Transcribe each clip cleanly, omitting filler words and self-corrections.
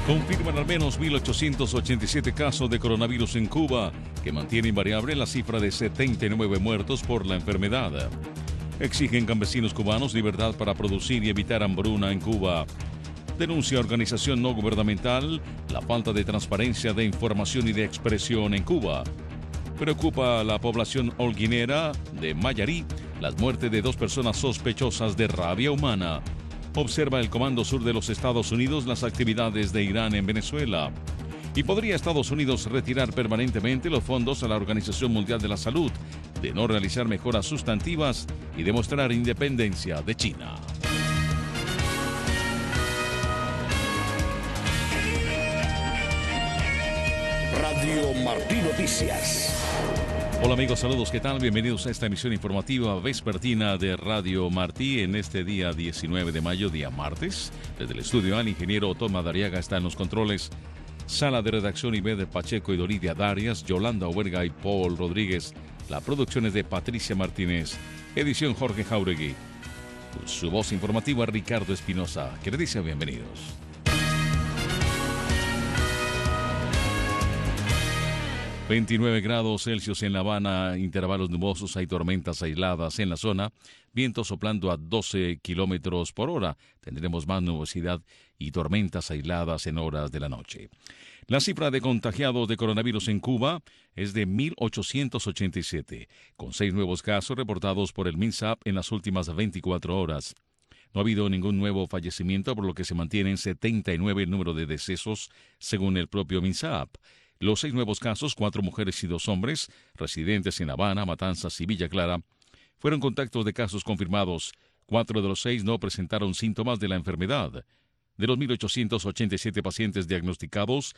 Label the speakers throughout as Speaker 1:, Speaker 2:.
Speaker 1: Confirman al menos 1.887 casos de coronavirus en Cuba, que mantiene invariable la cifra de 79 muertos por la enfermedad. Exigen campesinos cubanos libertad para producir y evitar hambruna en Cuba. Denuncia organización no gubernamental la falta de transparencia de información y de expresión en Cuba. Preocupa a la población holguinera de Mayarí las muertes de 2 personas sospechosas de rabia humana. Observa el Comando Sur de los Estados Unidos las actividades de Irán en Venezuela. Y podría Estados Unidos retirar permanentemente los fondos a la Organización Mundial de la Salud de no realizar mejoras sustantivas y demostrar independencia de China.
Speaker 2: Radio Martí Noticias.
Speaker 1: Hola amigos, saludos, ¿qué tal? Bienvenidos a esta emisión informativa vespertina de Radio Martí en este día 19 de mayo, día martes. Desde el estudio al ingeniero Tom Madariaga está en los controles. Sala de redacción Ivette Pacheco y Doridia Darias, Yolanda Oberga y Paul Rodríguez. La producción es de Patricia Martínez. Edición Jorge Jauregui. Su voz informativa Ricardo Espinosa. Que le dice bienvenidos. 29 grados Celsius en La Habana, intervalos nubosos, hay tormentas aisladas en la zona, viento soplando a 12 kilómetros por hora. Tendremos más nubosidad y tormentas aisladas en horas de la noche. La cifra de contagiados de coronavirus en Cuba es de 1.887, con 6 nuevos casos reportados por el MINSAP en las últimas 24 horas. No ha habido ningún nuevo fallecimiento, por lo que se mantiene en 79 el número de decesos, según el propio MINSAP. Los 6 nuevos casos, 4 mujeres y 2 hombres, residentes en Habana, Matanzas y Villa Clara, fueron contactos de casos confirmados. 4 de los 6 no presentaron síntomas de la enfermedad. De los 1.887 pacientes diagnosticados,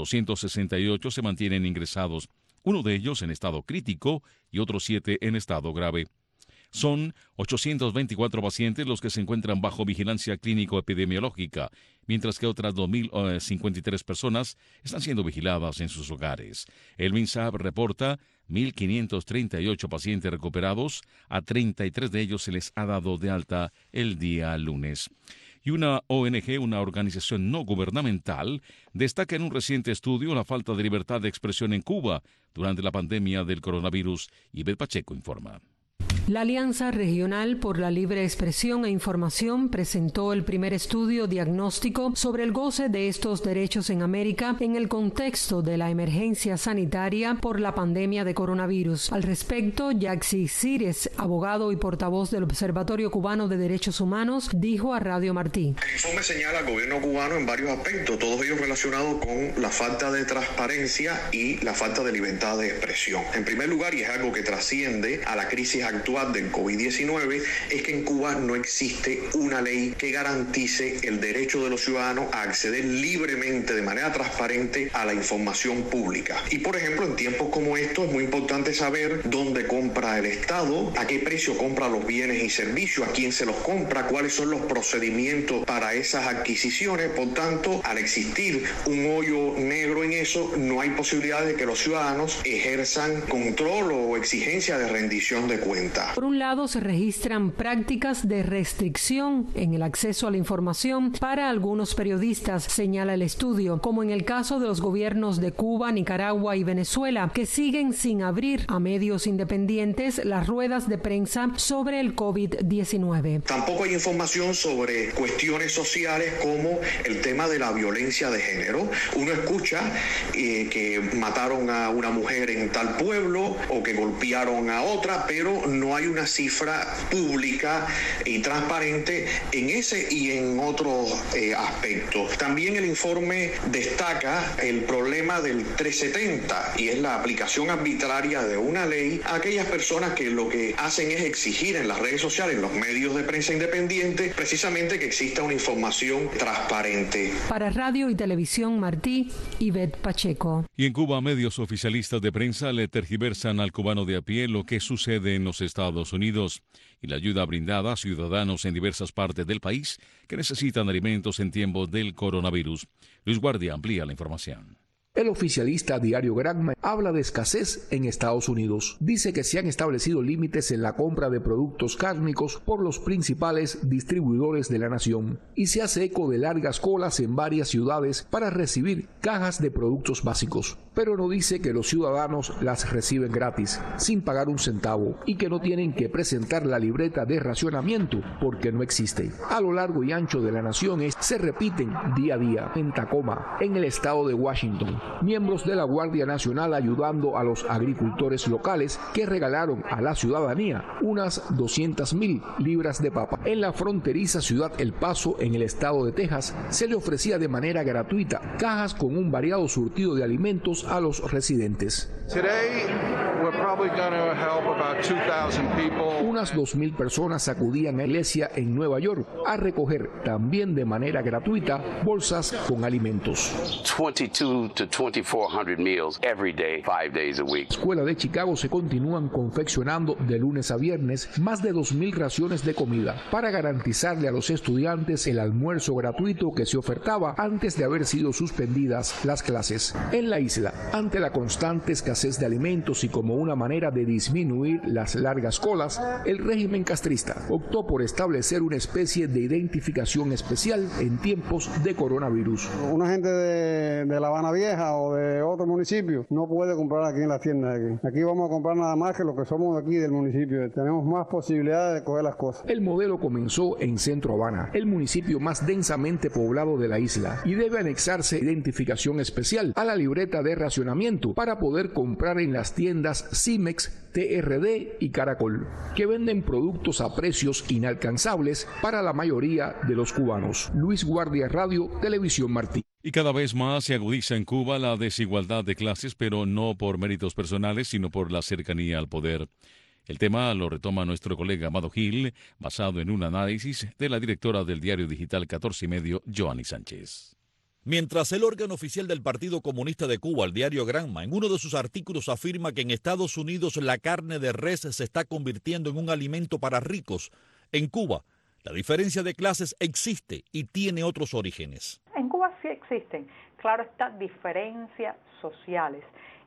Speaker 1: 268 se mantienen ingresados, uno de ellos en estado crítico y otros 7 en estado grave. Son 824 pacientes los que se encuentran bajo vigilancia clínico-epidemiológica, mientras que otras 2.053 personas están siendo vigiladas en sus hogares. El MINSAP reporta 1.538 pacientes recuperados, a 33 de ellos se les ha dado de alta el día lunes. Y una ONG, una organización no gubernamental, destaca en un reciente estudio la falta de libertad de expresión en Cuba durante la pandemia del coronavirus. Ivette Pacheco informa.
Speaker 3: La Alianza Regional por la Libre Expresión e Información presentó el primer estudio diagnóstico sobre el goce de estos derechos en América en el contexto de la emergencia sanitaria por la pandemia de coronavirus. Al respecto, Yaxi Cires, abogado y portavoz del Observatorio Cubano de Derechos Humanos, dijo a Radio Martí.
Speaker 4: El informe señala al gobierno cubano en varios aspectos, todos ellos relacionados con la falta de transparencia y la falta de libertad de expresión. En primer lugar, y es algo que trasciende a la crisis actual del COVID-19, es que en Cuba no existe una ley que garantice el derecho de los ciudadanos a acceder libremente, de manera transparente, a la información pública. Y por ejemplo, en tiempos como estos es muy importante saber dónde compra el Estado, a qué precio compra los bienes y servicios, a quién se los compra, cuáles son los procedimientos para esas adquisiciones. Por tanto, al existir un hoyo negro en eso, no hay posibilidad de que los ciudadanos ejerzan control o exigencia de rendición de cuentas.
Speaker 3: Por un lado, se registran prácticas de restricción en el acceso a la información para algunos periodistas, señala el estudio, como en el caso de los gobiernos de Cuba, Nicaragua y Venezuela, que siguen sin abrir a medios independientes las ruedas de prensa sobre el COVID-19.
Speaker 4: Tampoco hay información sobre cuestiones sociales como el tema de la violencia de género. Uno escucha que mataron a una mujer en tal pueblo o que golpearon a otra, pero no hay una cifra pública y transparente en ese y en otros aspectos. También el informe destaca el problema del 370 y es la aplicación arbitraria de una ley a aquellas personas que lo que hacen es exigir en las redes sociales, en los medios de prensa independientes, precisamente que exista una información transparente.
Speaker 3: Para Radio y Televisión Martí, Ivette Pacheco.
Speaker 1: Y en Cuba, medios oficialistas de prensa le tergiversan al cubano de a pie lo que sucede en los Estados Unidos y la ayuda brindada a ciudadanos en diversas partes del país que necesitan alimentos en tiempos del coronavirus. Luis Guardia amplía la información.
Speaker 5: El oficialista Diario Granma habla de escasez en Estados Unidos. Dice que se han establecido límites en la compra de productos cárnicos por los principales distribuidores de la nación y se hace eco de largas colas en varias ciudades para recibir cajas de productos básicos. Pero no dice que los ciudadanos las reciben gratis, sin pagar un centavo, y que no tienen que presentar la libreta de racionamiento porque no existe. A lo largo y ancho de la nación se repiten día a día. En Tacoma, en el estado de Washington, miembros de la Guardia Nacional ayudando a los agricultores locales que regalaron a la ciudadanía unas 200,000 libras de papa. En la fronteriza ciudad El Paso, en el estado de Texas, se le ofrecía de manera gratuita cajas con un variado surtido de alimentos a los residentes. Unas 2,000 personas acudían a la iglesia en Nueva York a recoger también de manera gratuita bolsas con alimentos.
Speaker 6: 22 to 2,400 meals every day, 5 days a week.
Speaker 5: En la escuela de Chicago se continúan confeccionando de lunes a viernes más de 2,000 raciones de comida para garantizarle a los estudiantes el almuerzo gratuito que se ofertaba antes de haber sido suspendidas las clases. En la isla, ante la constante escasez de alimentos y como una manera de disminuir las largas colas, el régimen castrista optó por establecer una especie de identificación especial en tiempos de coronavirus.
Speaker 7: Una gente de La Habana Vieja o de otro municipio no puede comprar aquí en las tiendas de aquí. Aquí vamos a comprar nada más que lo que somos de aquí del municipio. Tenemos más posibilidades de coger las cosas.
Speaker 5: El modelo comenzó en Centro Habana, el municipio más densamente poblado de la isla, y debe anexarse identificación especial a la libreta de racionamiento para poder comprar en las tiendas Cimex, TRD y Caracol, que venden productos a precios inalcanzables para la mayoría de los cubanos. Luis Guardia, Radio Televisión Martí.
Speaker 1: Y cada vez más se agudiza en Cuba la desigualdad de clases, pero no por méritos personales, sino por la cercanía al poder. El tema lo retoma nuestro colega Amado Gil, basado en un análisis de la directora del diario digital 14 y medio, Joanny Sánchez.
Speaker 8: Mientras el órgano oficial del Partido Comunista de Cuba, el diario Granma, en uno de sus artículos afirma que en Estados Unidos la carne de res se está convirtiendo en un alimento para ricos, en Cuba la diferencia de clases existe y tiene otros orígenes.
Speaker 9: En Cuba sí existen, claro, estas diferencias sociales,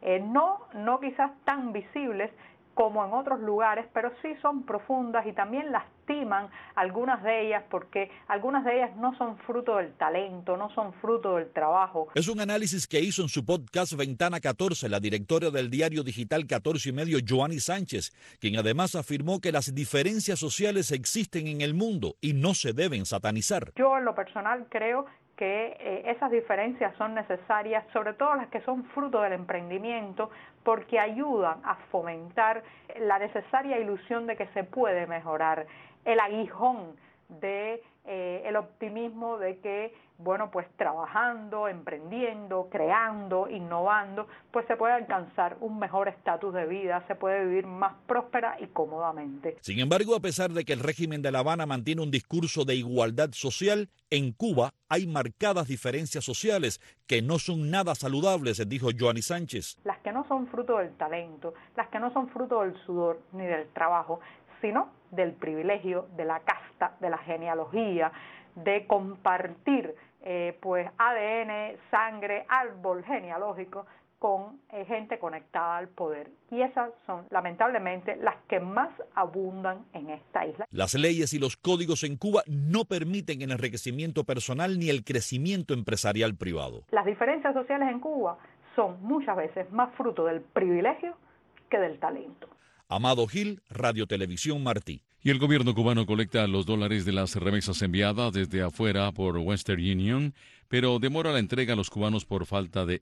Speaker 9: no quizás tan visibles como en otros lugares, pero sí son profundas y también lastiman algunas de ellas porque algunas de ellas no son fruto del talento, no son fruto del trabajo.
Speaker 8: Es un análisis que hizo en su podcast Ventana 14 la directora del diario digital 14 y medio, Joanny Sánchez, quien además afirmó que las diferencias sociales existen en el mundo y no se deben satanizar.
Speaker 9: Yo en lo personal creo que esas diferencias son necesarias, sobre todo las que son fruto del emprendimiento, porque ayudan a fomentar la necesaria ilusión de que se puede mejorar, el aguijón de el optimismo de que, bueno, pues trabajando, emprendiendo, creando, innovando, pues se puede alcanzar un mejor estatus de vida, se puede vivir más próspera y cómodamente.
Speaker 8: Sin embargo, a pesar de que el régimen de La Habana mantiene un discurso de igualdad social, en Cuba hay marcadas diferencias sociales que no son nada saludables, dijo Joanny Sánchez.
Speaker 9: Las que no son fruto del talento, las que no son fruto del sudor ni del trabajo, sino del privilegio, de la casta, de la genealogía, de compartir pues ADN, sangre, árbol genealógico con gente conectada al poder. Y esas son, lamentablemente, las que más abundan en esta isla.
Speaker 8: Las leyes y los códigos en Cuba no permiten el enriquecimiento personal ni el crecimiento empresarial privado.
Speaker 9: Las diferencias sociales en Cuba son muchas veces más fruto del privilegio que del talento.
Speaker 8: Amado Gil, Radio Televisión Martí.
Speaker 1: Y el gobierno cubano colecta los dólares de las remesas enviadas desde afuera por Western Union, pero demora la entrega a los cubanos por falta de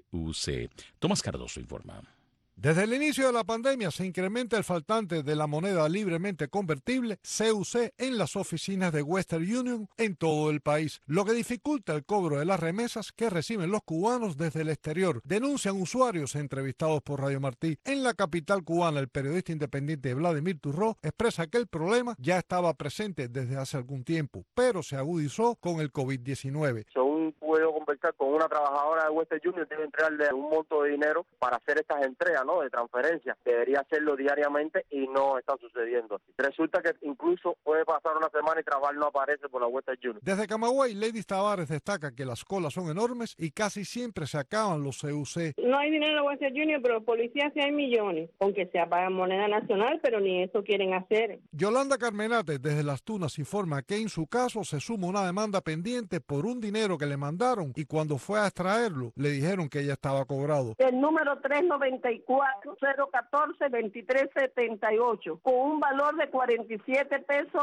Speaker 1: CUC. Tomás Cardoso informa.
Speaker 10: Desde el inicio de la pandemia se incrementa el faltante de la moneda libremente convertible, CUC, en las oficinas de Western Union en todo el país, lo que dificulta el cobro de las remesas que reciben los cubanos desde el exterior, denuncian usuarios entrevistados por Radio Martí. En la capital cubana, el periodista independiente Vladimir Turró expresa que el problema ya estaba presente desde hace algún tiempo, pero se agudizó con el COVID-19.
Speaker 11: Son podido convertir conectar con una trabajadora de Western Union, debe entregarle un monto de dinero para hacer estas entregas, ¿no?, de transferencia. Debería hacerlo diariamente y no está sucediendo así. Resulta que incluso puede pasar una semana y trabajar no aparece por la Western Union.
Speaker 10: Desde Camagüey, Lady Tavares destaca que las colas son enormes y casi siempre se acaban los CUC.
Speaker 12: No hay dinero en la Western Union, pero policías sí hay millones, aunque se pagan moneda nacional, pero ni eso quieren hacer.
Speaker 10: Yolanda Carmenate, desde Las Tunas, informa que en su caso se suma una demanda pendiente por un dinero que le mandaron y cuando fue a extraerlo le dijeron que ya estaba cobrado.
Speaker 12: El número 394-014-2378 con un valor de 47 pesos.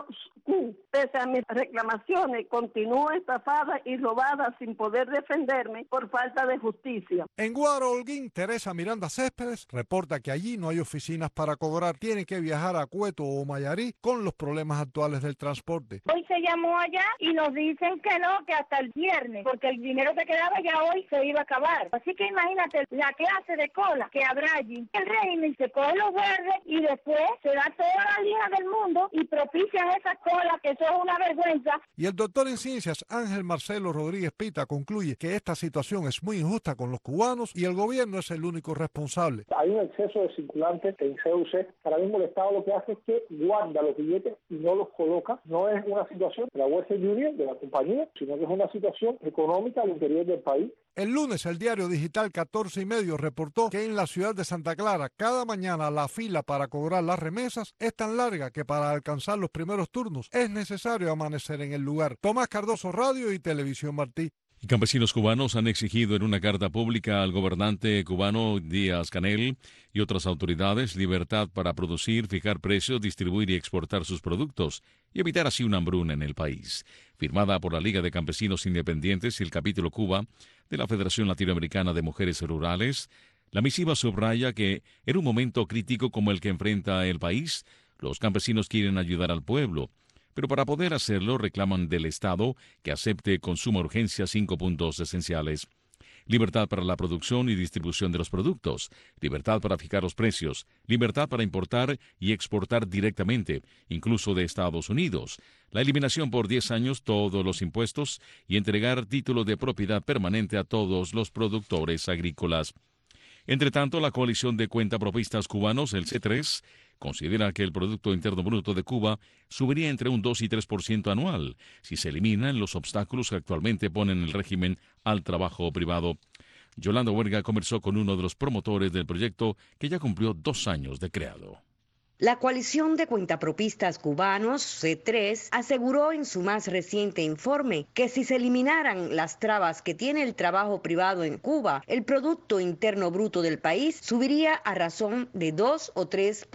Speaker 12: Pese a mis reclamaciones, continúo estafada y robada sin poder defenderme por falta de justicia.
Speaker 10: En Guaro, Holguín, Teresa Miranda Céspedes reporta que allí no hay oficinas para cobrar. Tiene que viajar a Cueto o Mayarí con los problemas actuales del transporte.
Speaker 13: Hoy se llamó allá y nos dicen que no, que hasta el viernes, porque el dinero que quedaba ya hoy se iba a acabar. Así que imagínate la clase de cola que habrá allí. El régimen se coge los verdes y después se da toda la lija del mundo y propician esas colas que son una vergüenza.
Speaker 10: Y el doctor en ciencias Ángel Marcelo Rodríguez Pita concluye que esta situación es muy injusta con los cubanos y el gobierno es el único responsable.
Speaker 14: Hay un exceso de circulantes en CUC. Ahora mismo el Estado lo que hace es que guarda los billetes y no los coloca. No es una situación de la Western Union, de la compañía, sino que es una situación económica al interior del país.
Speaker 10: El lunes el diario digital 14 y medio reportó que en la ciudad de Santa Clara cada mañana la fila para cobrar las remesas es tan larga que para alcanzar los primeros turnos es necesario amanecer en el lugar. Tomás Cardoso, Radio y Televisión Martí.
Speaker 1: Y campesinos cubanos han exigido en una carta pública al gobernante cubano Díaz-Canel y otras autoridades libertad para producir, fijar precios, distribuir y exportar sus productos y evitar así una hambruna en el país. Firmada por la Liga de Campesinos Independientes y el Capítulo Cuba de la Federación Latinoamericana de Mujeres Rurales, la misiva subraya que en un momento crítico como el que enfrenta el país, los campesinos quieren ayudar al pueblo. Pero para poder hacerlo reclaman del Estado que acepte con suma urgencia 5 puntos esenciales. Libertad para la producción y distribución de los productos, libertad para fijar los precios, libertad para importar y exportar directamente, incluso de Estados Unidos, la eliminación por 10 años todos los impuestos y entregar título de propiedad permanente a todos los productores agrícolas. Entre tanto, la coalición de cuentapropistas cubanos, el C3, considera que el Producto Interno Bruto de Cuba subiría entre un 2 y 3% anual si se eliminan los obstáculos que actualmente ponen el régimen al trabajo privado. Yolanda Huerga conversó con uno de los promotores del proyecto que ya cumplió 2 años de creado.
Speaker 15: La coalición de cuentapropistas cubanos, C3, aseguró en su más reciente informe que si se eliminaran las trabas que tiene el trabajo privado en Cuba, el Producto Interno Bruto del país subiría a razón de 2 o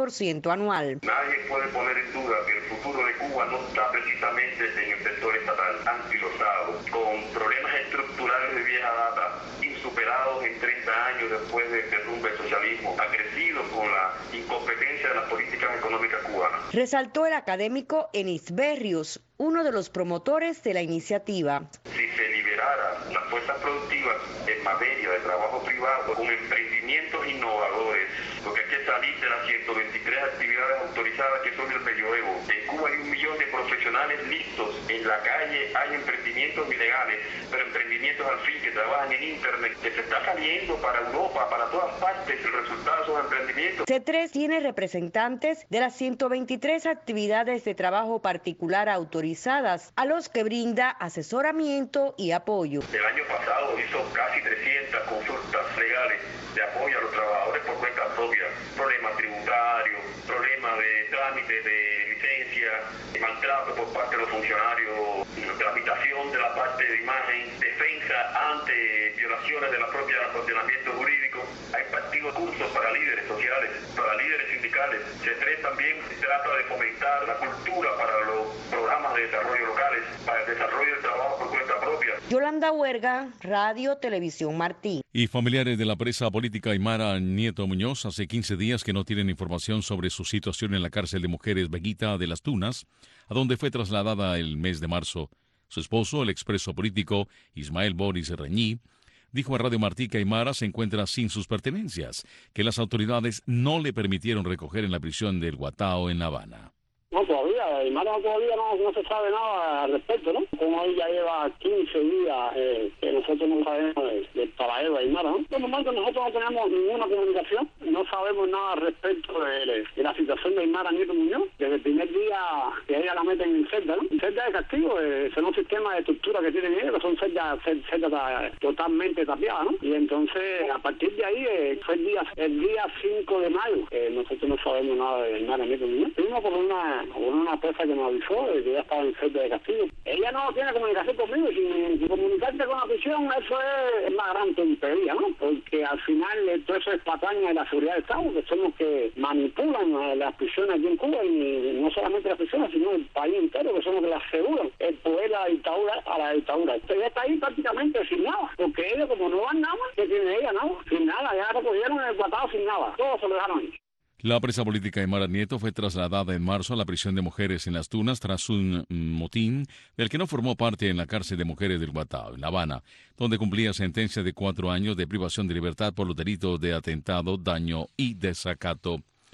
Speaker 15: 3% anual.
Speaker 16: Nadie puede poner en duda que el futuro de Cuba no está precisamente en el sector estatal, anquilosado, con problemas estructurales de vieja data, insuperados en 30 años después del derrumbe del socialismo, ha crecido con la incompetencia de las políticas económicas cubanas.
Speaker 15: Resaltó el académico Enis Berrios, uno de los promotores de la iniciativa.
Speaker 16: Si se liberaran las fuerzas productivas en materia de trabajo privado con emprendimientos innovadores, porque hay que salir de las 123 actividades autorizadas que son del medioevo. En Cuba hay 1 millón de profesionales listos. En la calle hay emprendimientos ilegales, pero emprendimientos al fin que trabajan en Internet, que se está saliendo para Europa, para todas partes, el resultado de esos emprendimientos.
Speaker 15: C3 tiene representantes de las 123 actividades de trabajo particular autorizadas, a los que brinda asesoramiento y apoyo.
Speaker 16: El año pasado hizo casi 300 consultas legales de apoyo a los trabajadores por cuenta propia, problemas tributarios, problemas de trámite de licencia, maltrato por parte de los funcionarios, tramitación de la parte de imagen, defensa ante violaciones de la propia ordenamiento jurídico. Hay partidos cursos para líderes sociales, para líderes sindicales. C3 también trata de fomentar la cultura para los programas de desarrollo locales, para el desarrollo del trabajo por cuenta propia.
Speaker 15: Yolanda Huerga, Radio Televisión Martí.
Speaker 1: Y familiares de la presa política Aymara Nieto Muñoz hace 15 días que no tienen información sobre su situación en la cárcel de mujeres Veguita de las Tunas, a donde fue trasladada el mes de marzo. Su esposo, el expreso político Ismael Boris Reñí, dijo a Radio Martí que Aymara se encuentra sin sus pertenencias, que las autoridades no le permitieron recoger en la prisión del Guatao en La Habana.
Speaker 17: No todavía, Aymara todavía no se sabe nada al respecto, ¿no? Como ella lleva 15 días que nosotros no sabemos del paradero de Aymara, ¿no? Por lo tanto, nosotros no tenemos ninguna comunicación, no sabemos nada al respecto de la situación de Aymara Nieto Muñoz, desde el primer día que ella la meten en celda, ¿no? Celda de castigo, son un sistema de tortura que tienen ellos, que son celdas totalmente tapiadas, ¿no? Y entonces, a partir de ahí, fue el día 5 de mayo, nosotros no sabemos nada de Aymara Nieto Muñoz. Fuimos por una presa que nos avisó de que ella estaba en celda de castigo. Ella no tiene comunicación conmigo, sin comunicarte con la prisión, eso es la gran tontería, ¿no? Porque al final todo eso es patraña de la seguridad del Estado, que son los que manipulan las prisiones aquí en Cuba, y no solamente las prisiones, sino el país entero, que son los que le aseguran el poder a la dictadura. Ella está ahí prácticamente sin nada, porque ellos, como no van nada, ¿qué tiene ella? Nada, sin nada, ya la recogieron en el guatado sin nada, todo se lo dejaron ahí.
Speaker 1: La presa política Aymara Nieto fue trasladada en marzo a la prisión de mujeres en Las Tunas tras un motín del que no formó parte en la cárcel de mujeres del Guatao, en La Habana, donde cumplía sentencia de 4 años de privación de libertad por los delitos de atentado, daño y desacato.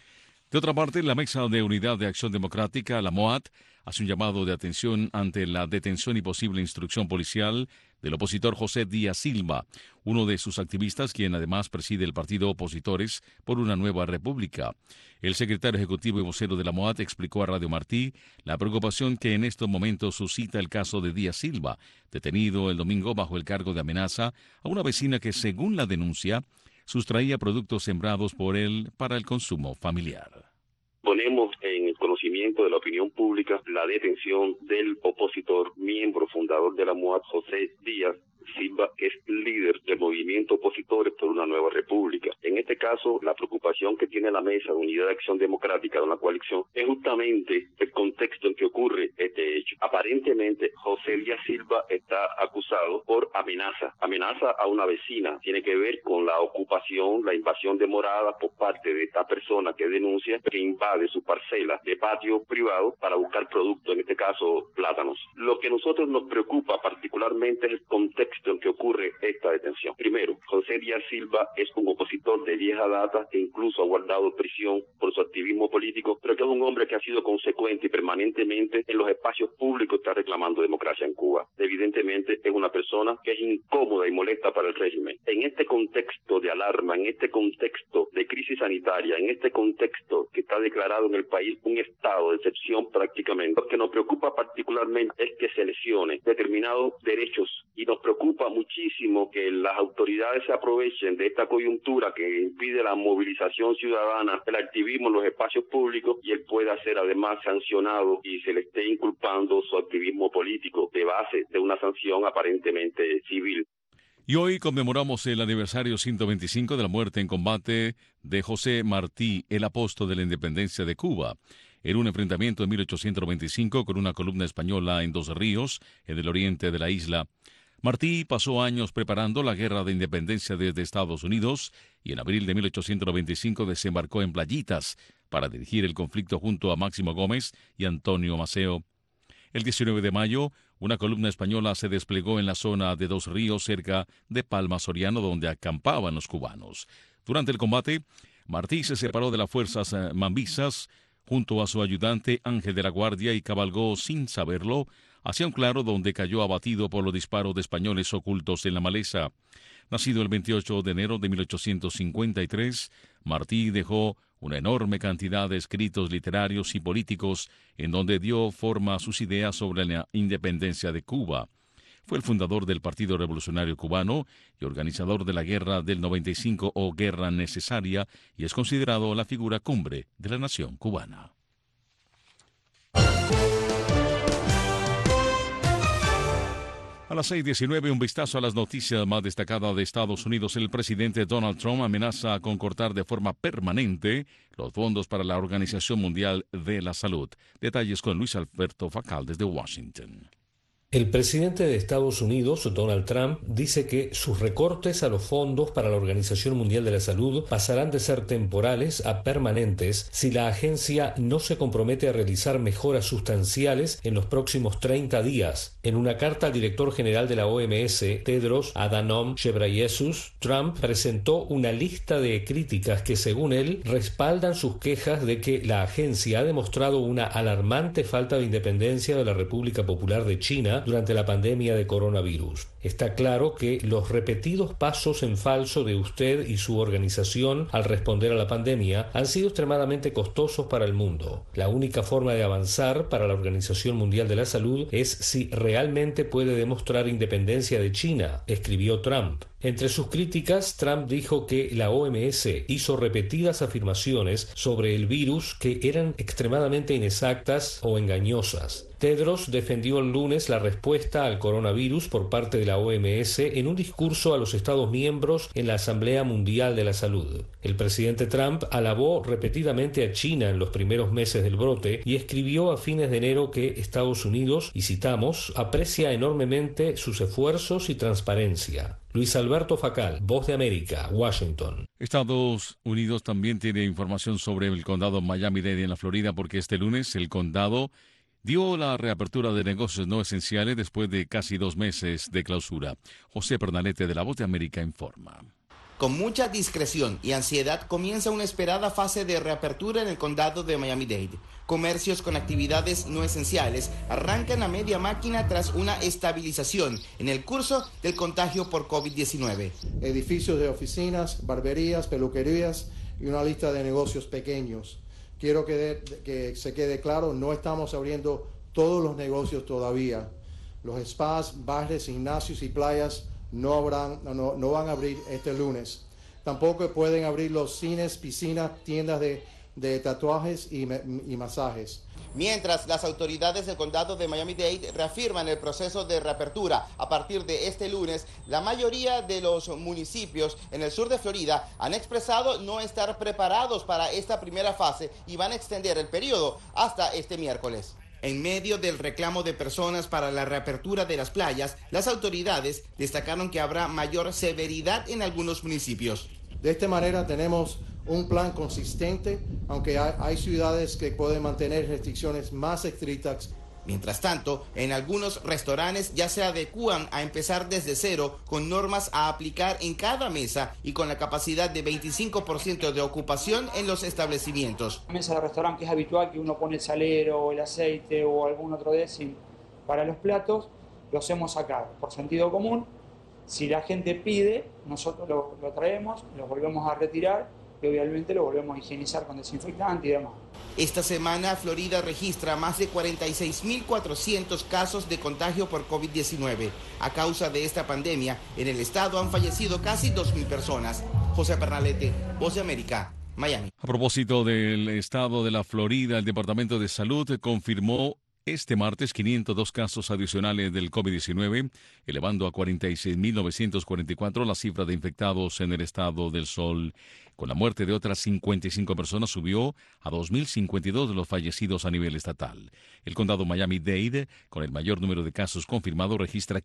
Speaker 1: De otra parte, la Mesa de Unidad de Acción Democrática, la MOAD, hace un llamado de atención ante la detención y posible instrucción policial del opositor José Díaz Silva, uno de sus activistas, quien además preside el partido Opositores por una Nueva República. El secretario ejecutivo y vocero de la MOAD explicó a Radio Martí la preocupación que en estos momentos suscita el caso de Díaz Silva, detenido el domingo bajo el cargo de amenaza a una vecina que, según la denuncia, sustraía productos sembrados por él para el consumo familiar.
Speaker 18: Ponemos en el conocimiento de la opinión pública la detención del opositor, miembro fundador de la MOAD, José Díaz Silva, que es líder del movimiento Opositores por una Nueva República. En este caso, la preocupación que tiene la Mesa de Unidad de Acción Democrática de una coalición es justamente el contexto en que ocurre este hecho. Aparentemente, José Díaz Silva está acusado por amenaza a una vecina. Tiene que ver con la ocupación, la invasión de moradas por parte de esta persona que denuncia que invade su parcela de patio privado para buscar productos, en este caso plátanos. Lo que a nosotros nos preocupa particularmente es el contexto en que ocurre esta detención. Primero, José Díaz Silva es un opositor de vieja data que incluso ha guardado prisión por su activismo político, pero que es un hombre que ha sido consecuente y permanentemente en los espacios públicos está reclamando democracia en Cuba. Evidentemente es una persona que es incómoda y molesta para el régimen. En este contexto de alarma, en este contexto de crisis sanitaria, en este contexto que está declarado en el país un estado de excepción prácticamente, lo que nos preocupa particularmente es que se lesione determinados derechos, y nos preocupa muchísimo que las autoridades se aprovechen de esta coyuntura que impide la movilización ciudadana, el activismo en los espacios públicos, y él pueda ser además sancionado y se le esté inculpando su activismo político de base de una sanción aparentemente civil.
Speaker 1: Y hoy conmemoramos el aniversario 125 de la muerte en combate de José Martí, el apóstol de la independencia de Cuba, en un enfrentamiento en 1895 con una columna española en Dos Ríos, en el oriente de la isla. Martí pasó años preparando la guerra de independencia desde Estados Unidos y en abril de 1895 desembarcó en Playitas para dirigir el conflicto junto a Máximo Gómez y Antonio Maceo. El 19 de mayo, una columna española se desplegó en la zona de Dos Ríos, cerca de Palma Soriano, donde acampaban los cubanos. Durante el combate, Martí se separó de las fuerzas mambisas junto a su ayudante Ángel de la Guardia y cabalgó sin saberlo hacia un claro donde cayó abatido por los disparos de españoles ocultos en la maleza. Nacido el 28 de enero de 1853, Martí dejó una enorme cantidad de escritos literarios y políticos en donde dio forma a sus ideas sobre la independencia de Cuba. Fue el fundador del Partido Revolucionario Cubano y organizador de la Guerra del 95 o Guerra Necesaria, y es considerado la figura cumbre de la nación cubana. A las 6:19, un vistazo a las noticias más destacadas de Estados Unidos. El presidente Donald Trump amenaza con cortar de forma permanente los fondos para la Organización Mundial de la Salud. Detalles con Luis Alberto Facal desde Washington.
Speaker 19: El presidente de Estados Unidos, Donald Trump, dice que sus recortes a los fondos para la Organización Mundial de la Salud pasarán de ser temporales a permanentes si la agencia no se compromete a realizar mejoras sustanciales en los próximos 30 días. En una carta al director general de la OMS, Tedros Adhanom Ghebreyesus, Trump presentó una lista de críticas que, según él, respaldan sus quejas de que la agencia ha demostrado una alarmante falta de independencia de la República Popular de China durante la pandemia de coronavirus. Está claro que los repetidos pasos en falso de usted y su organización al responder a la pandemia han sido extremadamente costosos para el mundo. La única forma de avanzar para la Organización Mundial de la Salud es si realmente puede demostrar independencia de China, escribió Trump. Entre sus críticas, Trump dijo que la OMS hizo repetidas afirmaciones sobre el virus que eran extremadamente inexactas o engañosas. Tedros defendió el lunes la respuesta al coronavirus por parte de la OMS en un discurso a los Estados miembros en la Asamblea Mundial de la Salud. El presidente Trump alabó repetidamente a China en los primeros meses del brote y escribió a fines de enero que Estados Unidos, y citamos, aprecia enormemente sus esfuerzos y transparencia. Luis Alberto Facal, Voz de América, Washington.
Speaker 1: Estados Unidos también tiene información sobre el condado Miami-Dade en la Florida, porque este lunes el condado dio la reapertura de negocios no esenciales después de casi 2 meses de clausura. José Pernalete de la Voz de América informa.
Speaker 20: Con mucha discreción y ansiedad comienza una esperada fase de reapertura en el condado de Miami-Dade. Comercios con actividades no esenciales arrancan a media máquina tras una estabilización en el curso del contagio por COVID-19.
Speaker 21: Edificios de oficinas, barberías, peluquerías y una lista de negocios pequeños. Quiero que se quede claro, no estamos abriendo todos los negocios todavía. Los spas, bares, gimnasios y playas no van a abrir este lunes. Tampoco pueden abrir los cines, piscinas, tiendas de tatuajes y masajes.
Speaker 20: Mientras, las autoridades del condado de Miami-Dade reafirman el proceso de reapertura. A partir de este lunes, la mayoría de los municipios en el sur de Florida han expresado no estar preparados para esta primera fase y van a extender el periodo hasta este miércoles. En medio del reclamo de personas para la reapertura de las playas, las autoridades destacaron que habrá mayor severidad en algunos municipios.
Speaker 21: De esta manera tenemos un plan consistente, aunque hay ciudades que pueden mantener restricciones más estrictas.
Speaker 20: Mientras tanto, en algunos restaurantes ya se adecúan a empezar desde cero con normas a aplicar en cada mesa y con la capacidad de 25% de ocupación en los establecimientos.
Speaker 22: En la mesa de restaurante es habitual que uno pone el salero o el aceite o algún otro dressing para los platos, lo hacemos acá por sentido común. Si la gente pide, nosotros lo traemos, lo volvemos a retirar y obviamente lo volvemos a higienizar con desinfectante y demás.
Speaker 20: Esta semana Florida registra más de 46.400 casos de contagio por COVID-19. A causa de esta pandemia, en el estado han fallecido casi 2.000 personas. José Pernalete, Voz de América, Miami.
Speaker 1: A propósito del estado de la Florida, el Departamento de Salud confirmó este martes 502 casos adicionales del COVID-19, elevando a 46.944 la cifra de infectados en el estado del Sol. Con la muerte de otras 55 personas subió a 2.052 de los fallecidos a nivel estatal. El condado Miami-Dade, con el mayor número de casos confirmados, registra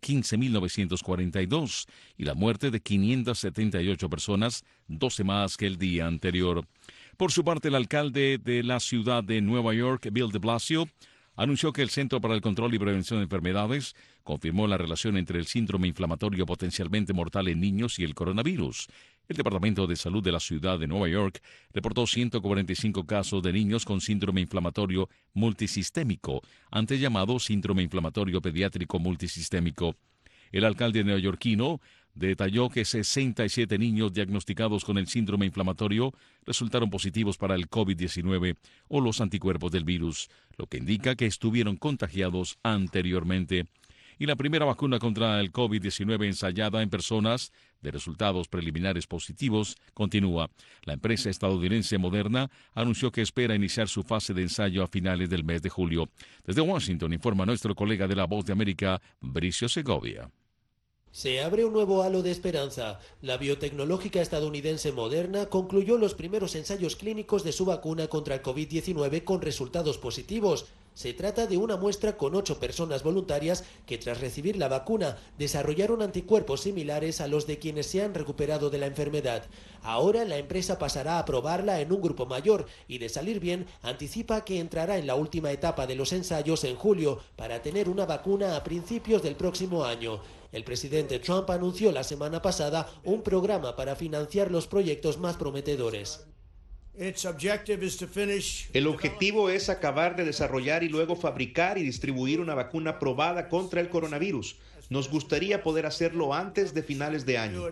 Speaker 1: 15.942 y la muerte de 578 personas, 12 más que el día anterior. Por su parte, el alcalde de la ciudad de Nueva York, Bill de Blasio, anunció que el Centro para el Control y Prevención de Enfermedades confirmó la relación entre el síndrome inflamatorio potencialmente mortal en niños y el coronavirus. El Departamento de Salud de la ciudad de Nueva York reportó 145 casos de niños con síndrome inflamatorio multisistémico, antes llamado síndrome inflamatorio pediátrico multisistémico. El alcalde neoyorquino detalló que 67 niños diagnosticados con el síndrome inflamatorio resultaron positivos para el COVID-19 o los anticuerpos del virus, lo que indica que estuvieron contagiados anteriormente. Y la primera vacuna contra el COVID-19 ensayada en personas de resultados preliminares positivos continúa. La empresa estadounidense Moderna anunció que espera iniciar su fase de ensayo a finales del mes de julio. Desde Washington informa nuestro colega de La Voz de América, Bricio Segovia.
Speaker 23: Se abre un nuevo halo de esperanza. La biotecnológica estadounidense Moderna concluyó los primeros ensayos clínicos de su vacuna contra el COVID-19 con resultados positivos. Se trata de una muestra con 8 personas voluntarias que tras recibir la vacuna desarrollaron anticuerpos similares a los de quienes se han recuperado de la enfermedad. Ahora la empresa pasará a probarla en un grupo mayor y, de salir bien, anticipa que entrará en la última etapa de los ensayos en julio para tener una vacuna a principios del próximo año. El presidente Trump anunció la semana pasada un programa para financiar los proyectos más prometedores.
Speaker 2: El objetivo es acabar de desarrollar y luego fabricar y distribuir una vacuna probada contra el coronavirus. Nos gustaría poder hacerlo antes de finales de año.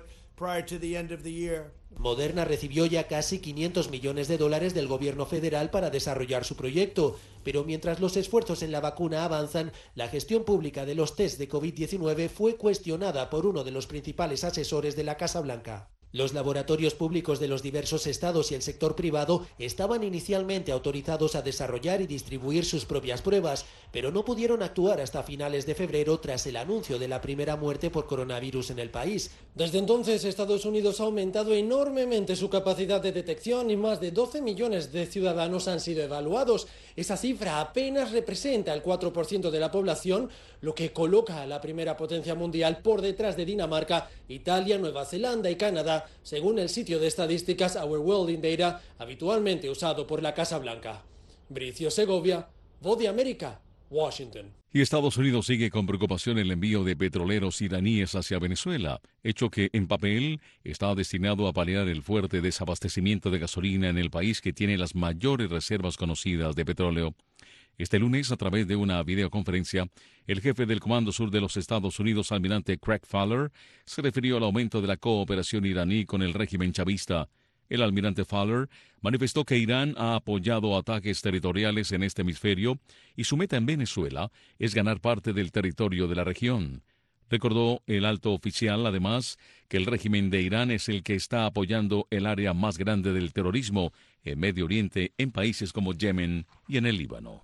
Speaker 23: Moderna recibió ya casi $500 millones del gobierno federal para desarrollar su proyecto, pero mientras los esfuerzos en la vacuna avanzan, la gestión pública de los test de COVID-19 fue cuestionada por uno de los principales asesores de la Casa Blanca. Los laboratorios públicos de los diversos estados y el sector privado estaban inicialmente autorizados a desarrollar y distribuir sus propias pruebas, pero no pudieron actuar hasta finales de febrero tras el anuncio de la primera muerte por coronavirus en el país.
Speaker 3: Desde entonces, Estados Unidos ha aumentado enormemente su capacidad de detección y más de 12 millones de ciudadanos han sido evaluados. Esa cifra apenas representa el 4% de la población, lo que coloca a la primera potencia mundial por detrás de Dinamarca, Italia, Nueva Zelanda y Canadá, según el sitio de estadísticas Our World in Data, habitualmente usado por la Casa Blanca. Bricio Segovia, Voz de América, Washington.
Speaker 1: Y Estados Unidos sigue con preocupación el envío de petroleros iraníes hacia Venezuela, hecho que en papel está destinado a paliar el fuerte desabastecimiento de gasolina en el país que tiene las mayores reservas conocidas de petróleo. Este lunes, a través de una videoconferencia, el jefe del Comando Sur de los Estados Unidos, almirante Craig Fowler, se refirió al aumento de la cooperación iraní con el régimen chavista. El almirante Fowler manifestó que Irán ha apoyado ataques territoriales en este hemisferio y su meta en Venezuela es ganar parte del territorio de la región. Recordó el alto oficial, además, que el régimen de Irán es el que está apoyando el área más grande del terrorismo en Medio Oriente, en países como Yemen y en el Líbano.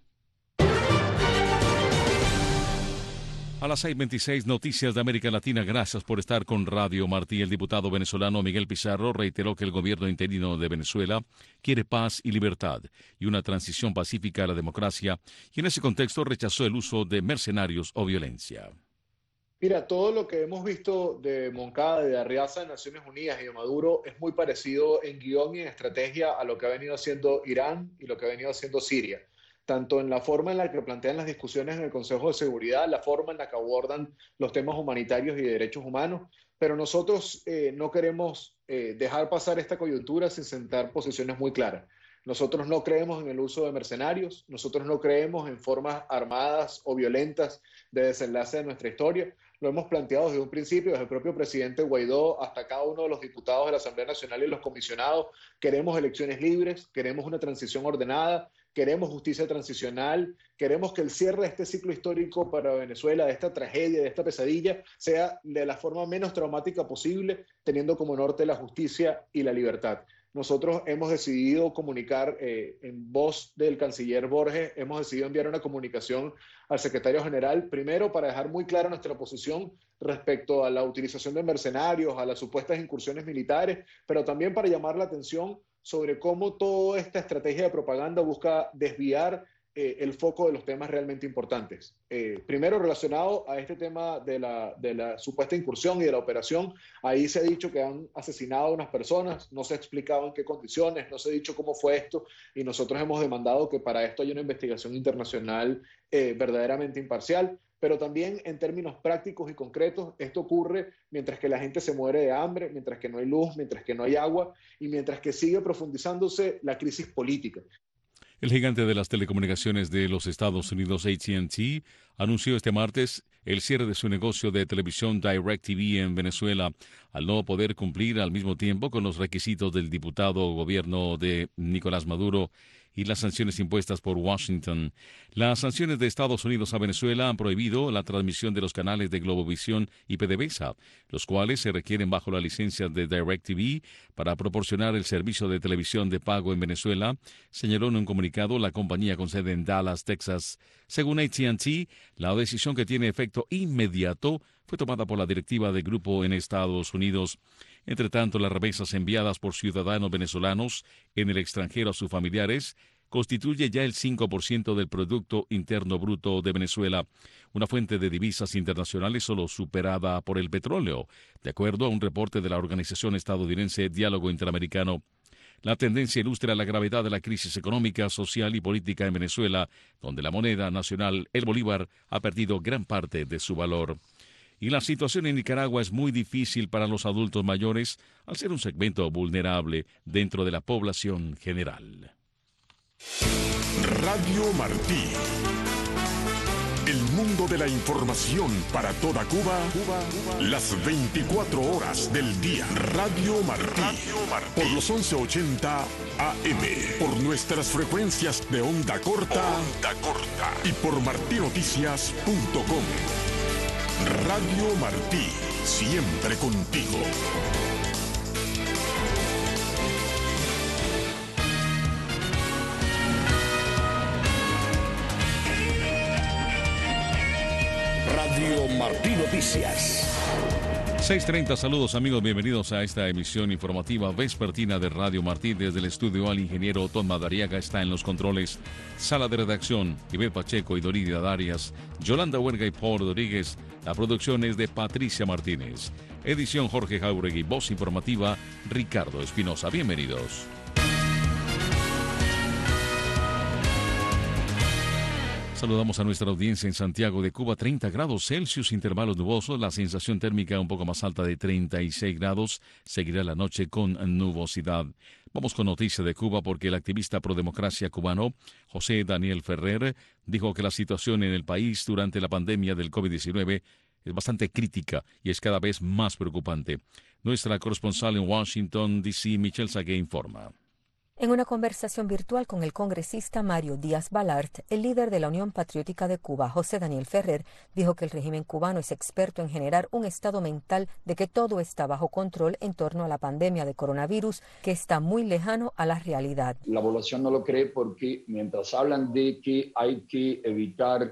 Speaker 1: A las 6:26, Noticias de América Latina. Gracias por estar con Radio Martí. El diputado venezolano Miguel Pizarro reiteró que el gobierno interino de Venezuela quiere paz y libertad y una transición pacífica a la democracia, y en ese contexto rechazó el uso de mercenarios o violencia.
Speaker 4: Mira, todo lo que hemos visto de Moncada, de Arriaza, de Naciones Unidas y de Maduro es muy parecido en guión y en estrategia a lo que ha venido haciendo Irán y lo que ha venido haciendo Siria, tanto en la forma en la que plantean las discusiones en el Consejo de Seguridad, la forma en la que abordan los temas humanitarios y de derechos humanos, pero nosotros no queremos dejar pasar esta coyuntura sin sentar posiciones muy claras. Nosotros no creemos en el uso de mercenarios, nosotros no creemos en formas armadas o violentas de desenlace de nuestra historia. Lo hemos planteado desde un principio, desde el propio presidente Guaidó hasta cada uno de los diputados de la Asamblea Nacional y los comisionados. Queremos elecciones libres, queremos una transición ordenada, queremos justicia transicional, queremos que el cierre de este ciclo histórico para Venezuela, de esta tragedia, de esta pesadilla, sea de la forma menos traumática posible, teniendo como norte la justicia y la libertad. Nosotros hemos decidido comunicar en voz del canciller Borges, hemos decidido enviar una comunicación al secretario general, primero para dejar muy clara nuestra posición respecto a la utilización de mercenarios, a las supuestas incursiones militares, pero también para llamar la atención sobre cómo toda esta estrategia de propaganda busca desviar el foco de los temas realmente importantes. Primero, relacionado a este tema de la supuesta incursión y de la operación, ahí se ha dicho que han asesinado a unas personas, no se ha explicado en qué condiciones, no se ha dicho cómo fue esto, y nosotros hemos demandado que para esto haya una investigación internacional verdaderamente imparcial, pero también en términos prácticos y concretos, esto ocurre mientras que la gente se muere de hambre, mientras que no hay luz, mientras que no hay agua, y mientras que sigue profundizándose la crisis política.
Speaker 1: El gigante de las telecomunicaciones de los Estados Unidos, AT&T, anunció este martes el cierre de su negocio de televisión DirecTV en Venezuela, al no poder cumplir al mismo tiempo con los requisitos del diputado gobierno de Nicolás Maduro y las sanciones impuestas por Washington. Las sanciones de Estados Unidos a Venezuela han prohibido la transmisión de los canales de Globovisión y PDVSA, los cuales se requieren bajo la licencia de DirecTV para proporcionar el servicio de televisión de pago en Venezuela, señaló en un comunicado la compañía con sede en Dallas, Texas. Según AT&T, la decisión, que tiene efecto inmediato, fue tomada por la directiva del grupo en Estados Unidos. Entre tanto, las remesas enviadas por ciudadanos venezolanos en el extranjero a sus familiares constituye ya el 5% del Producto Interno Bruto de Venezuela, una fuente de divisas internacionales solo superada por el petróleo, de acuerdo a un reporte de la organización estadounidense Diálogo Interamericano. La tendencia ilustra la gravedad de la crisis económica, social y política en Venezuela, donde la moneda nacional, el bolívar, ha perdido gran parte de su valor. Y la situación en Nicaragua es muy difícil para los adultos mayores, al ser un segmento vulnerable dentro de la población general.
Speaker 5: Radio Martí. El mundo de la información para toda Cuba, las 24 horas del día. Radio Martí. Por los 1180 AM. Por nuestras frecuencias de onda corta. Y por martinoticias.com. Radio Martí. Siempre contigo. Radio Martí Noticias.
Speaker 1: 6:30, saludos amigos, bienvenidos a esta emisión informativa vespertina de Radio Martí. Desde el estudio al ingeniero Tom Madariaga está en los controles, sala de redacción, Ivette Pacheco y Doridia Darias, Yolanda Huerga y Paul Rodríguez. La producción es de Patricia Martínez. Edición Jorge Jauregui, voz informativa Ricardo Espinosa. Bienvenidos. Saludamos a nuestra audiencia en Santiago de Cuba. 30 grados Celsius, intervalos nubosos, la sensación térmica un poco más alta de 36 grados. Seguirá la noche con nubosidad. Vamos con noticia de Cuba porque el activista pro democracia cubano José Daniel Ferrer dijo que la situación en el país durante la pandemia del COVID-19 es bastante crítica y es cada vez más preocupante. Nuestra corresponsal en Washington, D.C., Michelle Sagué, informa.
Speaker 6: En una conversación virtual con el congresista Mario Díaz-Balart, el líder de la Unión Patriótica de Cuba, José Daniel Ferrer, dijo que el régimen cubano es experto en generar un estado mental de que todo está bajo control en torno a la pandemia de coronavirus, que está muy lejano a la realidad.
Speaker 7: La población no lo cree porque mientras hablan de que hay que evitar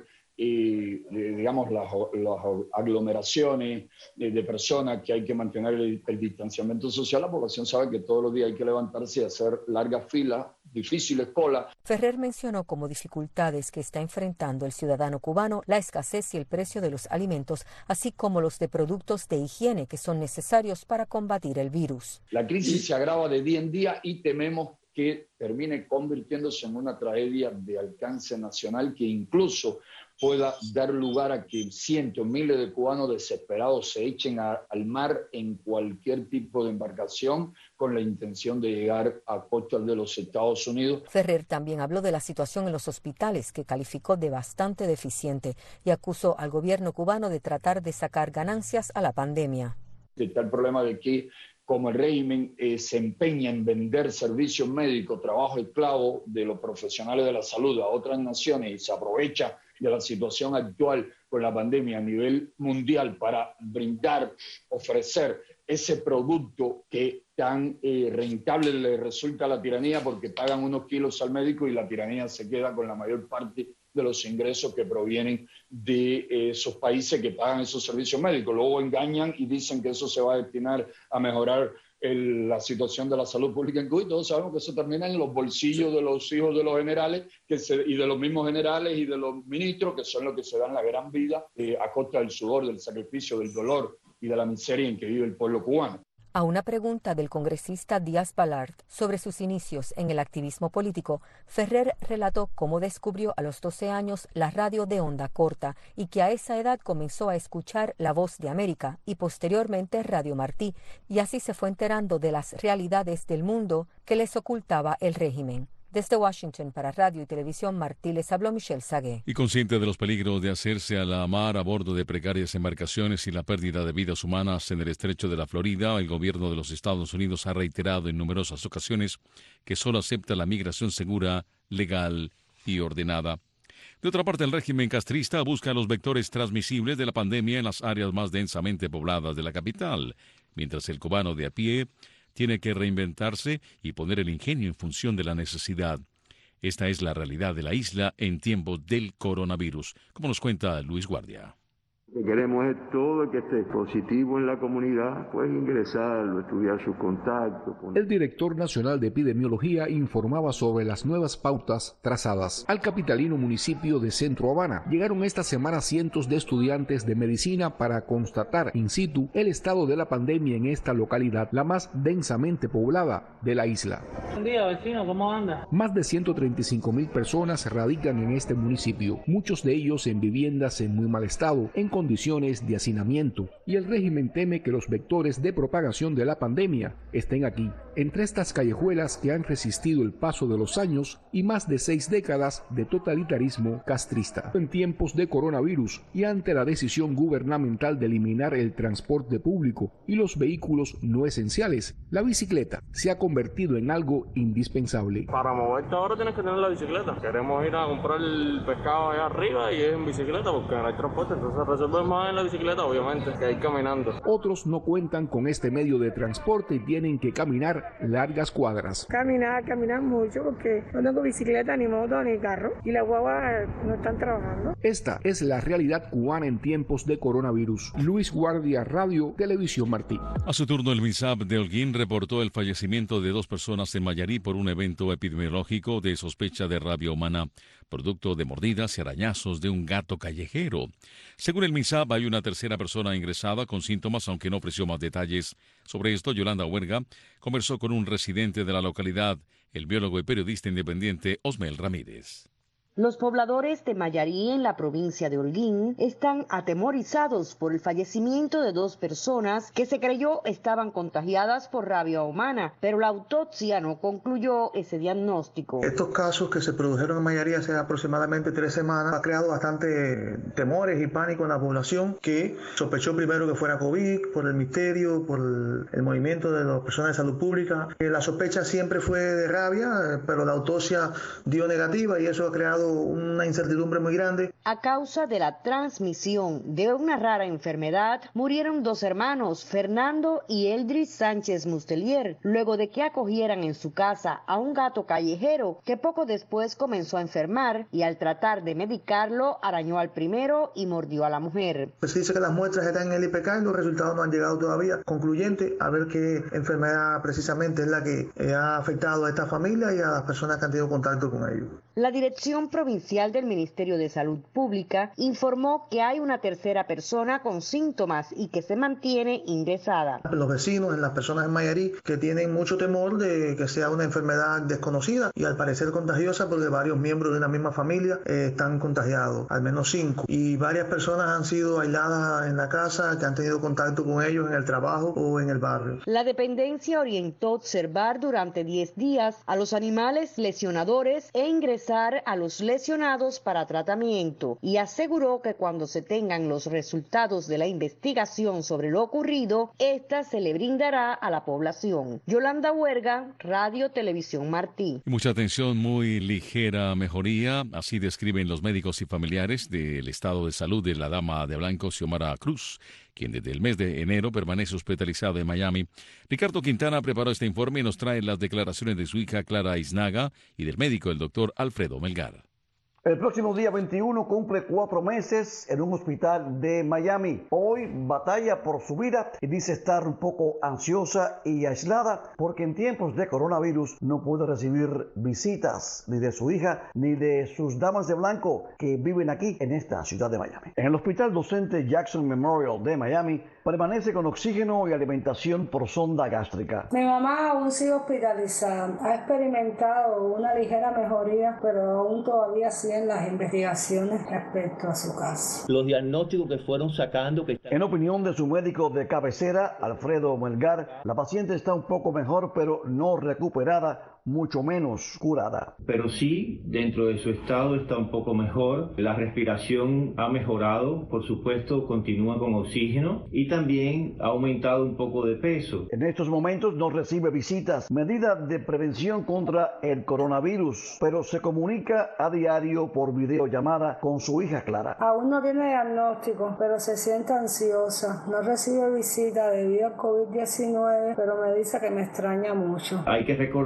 Speaker 7: digamos, las aglomeraciones de personas, que hay que mantener el distanciamiento social, la población sabe que todos los días hay que levantarse y hacer largas filas, difíciles colas.
Speaker 6: Ferrer mencionó como dificultades que está enfrentando el ciudadano cubano la escasez y el precio de los alimentos, así como los de productos de higiene que son necesarios para combatir el virus.
Speaker 7: La crisis se agrava de día en día y tememos que termine convirtiéndose en una tragedia de alcance nacional que incluso pueda dar lugar a que cientos, miles de cubanos desesperados se echen al mar en cualquier tipo de embarcación con la intención de llegar a costas de los Estados Unidos.
Speaker 6: Ferrer también habló de la situación en los hospitales, que calificó de bastante deficiente, y acusó al gobierno cubano de tratar de sacar ganancias a la pandemia.
Speaker 7: Está el problema de que como el régimen se empeña en vender servicios médicos, trabajo esclavo de los profesionales de la salud a otras naciones y se aprovecha de la situación actual con la pandemia a nivel mundial para ofrecer ese producto que tan rentable le resulta a la tiranía, porque pagan unos kilos al médico y la tiranía se queda con la mayor parte de los ingresos que provienen de esos países que pagan esos servicios médicos. Luego engañan y dicen que eso se va a destinar a mejorar la situación de la salud pública en Cuba, y todos sabemos que eso termina en los bolsillos de los hijos de los generales y de los mismos generales y de los ministros, que son los que se dan la gran vida a costa del sudor, del sacrificio, del dolor y de la miseria en que vive el pueblo cubano.
Speaker 6: A una pregunta del congresista Díaz-Balart sobre sus inicios en el activismo político, Ferrer relató cómo descubrió a los 12 años la radio de onda corta y que a esa edad comenzó a escuchar La Voz de América y posteriormente Radio Martí, y así se fue enterando de las realidades del mundo que les ocultaba el régimen. Desde Washington para Radio y Televisión Martí les habló Michelle Sagué.
Speaker 1: Y consciente de los peligros de hacerse a la mar a bordo de precarias embarcaciones y la pérdida de vidas humanas en el estrecho de la Florida, el gobierno de los Estados Unidos ha reiterado en numerosas ocasiones que solo acepta la migración segura, legal y ordenada. De otra parte, el régimen castrista busca los vectores transmisibles de la pandemia en las áreas más densamente pobladas de la capital, mientras el cubano de a pie tiene que reinventarse y poner el ingenio en función de la necesidad. Esta es la realidad de la isla en tiempos del coronavirus, como nos cuenta Luis Guardia.
Speaker 8: Lo que queremos es todo el que esté positivo en la comunidad, puede ingresar, estudiar sus contactos.
Speaker 9: El director nacional de epidemiología informaba sobre las nuevas pautas trazadas. Al capitalino municipio de Centro Habana llegaron esta semana cientos de estudiantes de medicina para constatar in situ el estado de la pandemia en esta localidad, la más densamente poblada de la isla.
Speaker 11: Buen día, vecino, ¿cómo anda?
Speaker 9: Más de 135.000 personas radican en este municipio, muchos de ellos en viviendas en muy mal estado, en condiciones de hacinamiento, y el régimen teme que los vectores de propagación de la pandemia estén aquí, entre estas callejuelas que han resistido el paso de los años y más de 6 décadas de totalitarismo castrista. En tiempos de coronavirus y ante la decisión gubernamental de eliminar el transporte público y los vehículos no esenciales, la bicicleta se ha convertido en algo indispensable.
Speaker 11: Para moverte ahora tienes que tener la bicicleta. Queremos ir a comprar el pescado allá arriba y es en bicicleta porque no hay transporte, entonces resolvemos más en la bicicleta, obviamente, que ir caminando.
Speaker 9: Otros no cuentan con este medio de transporte y tienen que caminar largas cuadras.
Speaker 24: Caminar mucho porque no tengo bicicleta, ni moto, ni carro y las guaguas no están trabajando.
Speaker 9: Esta es la realidad cubana en tiempos de coronavirus. Luis Guardia, Radio Televisión Martí.
Speaker 1: A su turno, el MINSAP de Holguín reportó el fallecimiento de 2 personas en Mayarí por un evento epidemiológico de sospecha de rabia humana, producto de mordidas y arañazos de un gato callejero. Según el MINSAP, hay una tercera persona ingresada con síntomas, aunque no ofreció más detalles. Sobre esto, Yolanda Huerga conversó con un residente de la localidad, el biólogo y periodista independiente Osmel Ramírez.
Speaker 15: Los pobladores de Mayarí, en la provincia de Holguín, están atemorizados por el fallecimiento de 2 personas que se creyó estaban contagiadas por rabia humana, pero la autopsia no concluyó ese diagnóstico.
Speaker 25: Estos casos que se produjeron en Mayarí hace aproximadamente 3 semanas ha creado bastante temores y pánico en la población, que sospechó primero que fuera COVID por el misterio, por el movimiento de las personas de salud pública. La sospecha siempre fue de rabia, pero la autopsia dio negativa y eso ha creado una incertidumbre muy grande.
Speaker 15: A causa de la transmisión de una rara enfermedad, murieron 2 hermanos, Fernando y Eldris Sánchez Mustelier, luego de que acogieran en su casa a un gato callejero que poco después comenzó a enfermar y al tratar de medicarlo arañó al primero y mordió a la mujer.
Speaker 25: Pues se dice que las muestras están en el IPK y los resultados no han llegado todavía concluyentes a ver qué enfermedad precisamente es la que ha afectado a esta familia y a las personas que han tenido contacto con ellos.
Speaker 15: La Dirección Provincial del Ministerio de Salud Pública informó que hay una tercera persona con síntomas y que se mantiene ingresada.
Speaker 25: Los vecinos, las personas en Mayarí, que tienen mucho temor de que sea una enfermedad desconocida y al parecer contagiosa porque varios miembros de una misma familia están contagiados, al menos 5. Y varias personas han sido aisladas en la casa, que han tenido contacto con ellos en el trabajo o en el barrio.
Speaker 15: La dependencia orientó observar durante 10 días a los animales lesionadores e ingresar a los lesionados para tratamiento y aseguró que cuando se tengan los resultados de la investigación sobre lo ocurrido, esta se le brindará a la población. Yolanda Huerga, Radio Televisión Martí.
Speaker 1: Mucha atención, muy ligera mejoría, así describen los médicos y familiares del estado de salud de la dama de blanco Xiomara Cruz, quien desde el mes de enero permanece hospitalizada en Miami. Ricardo Quintana preparó este informe y nos trae las declaraciones de su hija Clara Iznaga y del médico, el doctor Alfredo Melgar.
Speaker 26: El próximo día 21 cumple 4 meses en un hospital de Miami. Hoy batalla por su vida y dice estar un poco ansiosa y aislada porque en tiempos de coronavirus no puede recibir visitas ni de su hija ni de sus damas de blanco que viven aquí en esta ciudad de Miami. En el hospital docente Jackson Memorial de Miami permanece con oxígeno y alimentación por sonda gástrica.
Speaker 27: Mi mamá aún sigue hospitalizada. Ha experimentado una ligera mejoría, pero aún todavía sigue en las investigaciones respecto a su caso.
Speaker 28: Los diagnósticos que fueron sacando...
Speaker 26: En opinión de su médico de cabecera, Alfredo Melgar, la paciente está un poco mejor, pero no recuperada, mucho menos curada.
Speaker 28: Pero sí, dentro de su estado está un poco mejor. La respiración ha mejorado, por supuesto, continúa con oxígeno y también ha aumentado un poco de peso.
Speaker 26: En estos momentos no recibe visitas, medida de prevención contra el coronavirus, pero se comunica a diario por videollamada con su hija Clara.
Speaker 27: Aún no tiene diagnóstico, pero se siente ansiosa. No recibe visita debido al COVID-19, pero me dice que me extraña mucho.
Speaker 28: Hay que recordar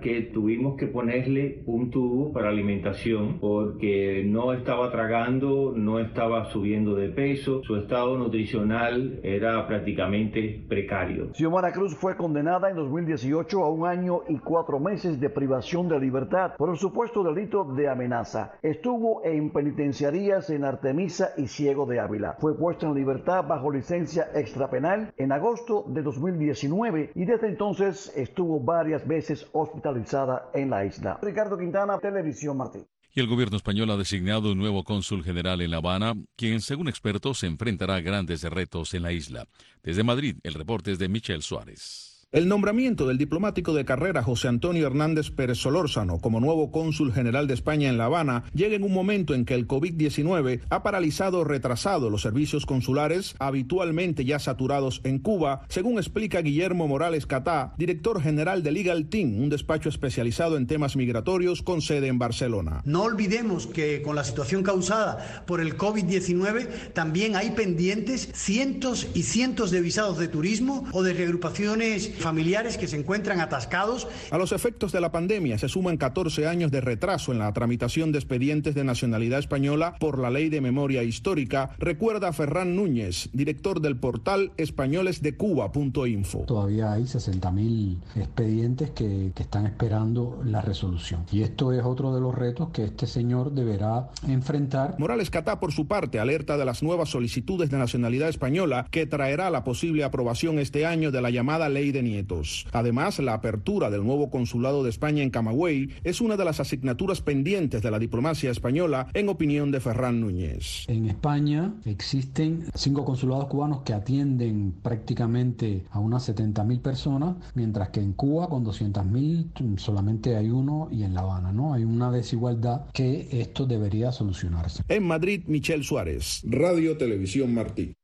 Speaker 28: que tuvimos que ponerle un tubo para alimentación porque no estaba tragando, no estaba subiendo de peso, su estado nutricional era prácticamente precario.
Speaker 26: Xiomara Cruz fue condenada en 2018 a 1 año y 4 meses de privación de libertad por el supuesto delito de amenaza. Estuvo en penitenciarías en Artemisa y Ciego de Ávila. Fue puesta en libertad bajo licencia extrapenal en agosto de 2019 y desde entonces estuvo varias veces hospitalizada en la isla. Ricardo Quintana, Televisión Martín.
Speaker 1: Y el gobierno español ha designado un nuevo cónsul general en La Habana, quien, según expertos, se enfrentará a grandes retos en la isla. Desde Madrid, el reporte es de Michel Suárez.
Speaker 10: El nombramiento del diplomático de carrera José Antonio Hernández Pérez Solórzano como nuevo cónsul general de España en La Habana llega en un momento en que el COVID-19 ha paralizado o retrasado los servicios consulares habitualmente ya saturados en Cuba, según explica Guillermo Morales Catá, director general de Legal Team, un despacho especializado en temas migratorios con sede en Barcelona.
Speaker 12: No olvidemos que con la situación causada por el COVID-19 también hay pendientes cientos y cientos de visados de turismo o de reagrupaciones familiares que se encuentran atascados.
Speaker 10: A los efectos de la pandemia se suman 14 años de retraso en la tramitación de expedientes de nacionalidad española por la Ley de Memoria Histórica, recuerda Ferran Núñez, director del portal españolesdecuba.info.
Speaker 13: Todavía hay 60.000 expedientes que están esperando la resolución. Y esto es otro de los retos que este señor deberá enfrentar.
Speaker 10: Morales Catá, por su parte, alerta de las nuevas solicitudes de nacionalidad española que traerá la posible aprobación este año de la llamada Ley de Nietos. Además, la apertura del nuevo consulado de España en Camagüey es una de las asignaturas pendientes de la diplomacia española, en opinión de Ferran Núñez.
Speaker 13: En España existen 5 consulados cubanos que atienden prácticamente a unas 70.000 personas, mientras que en Cuba con 200.000 solamente hay uno, y en La Habana, ¿no? Hay una desigualdad que esto debería solucionarse.
Speaker 10: En Madrid, Michel Suárez, Radio Televisión Martí.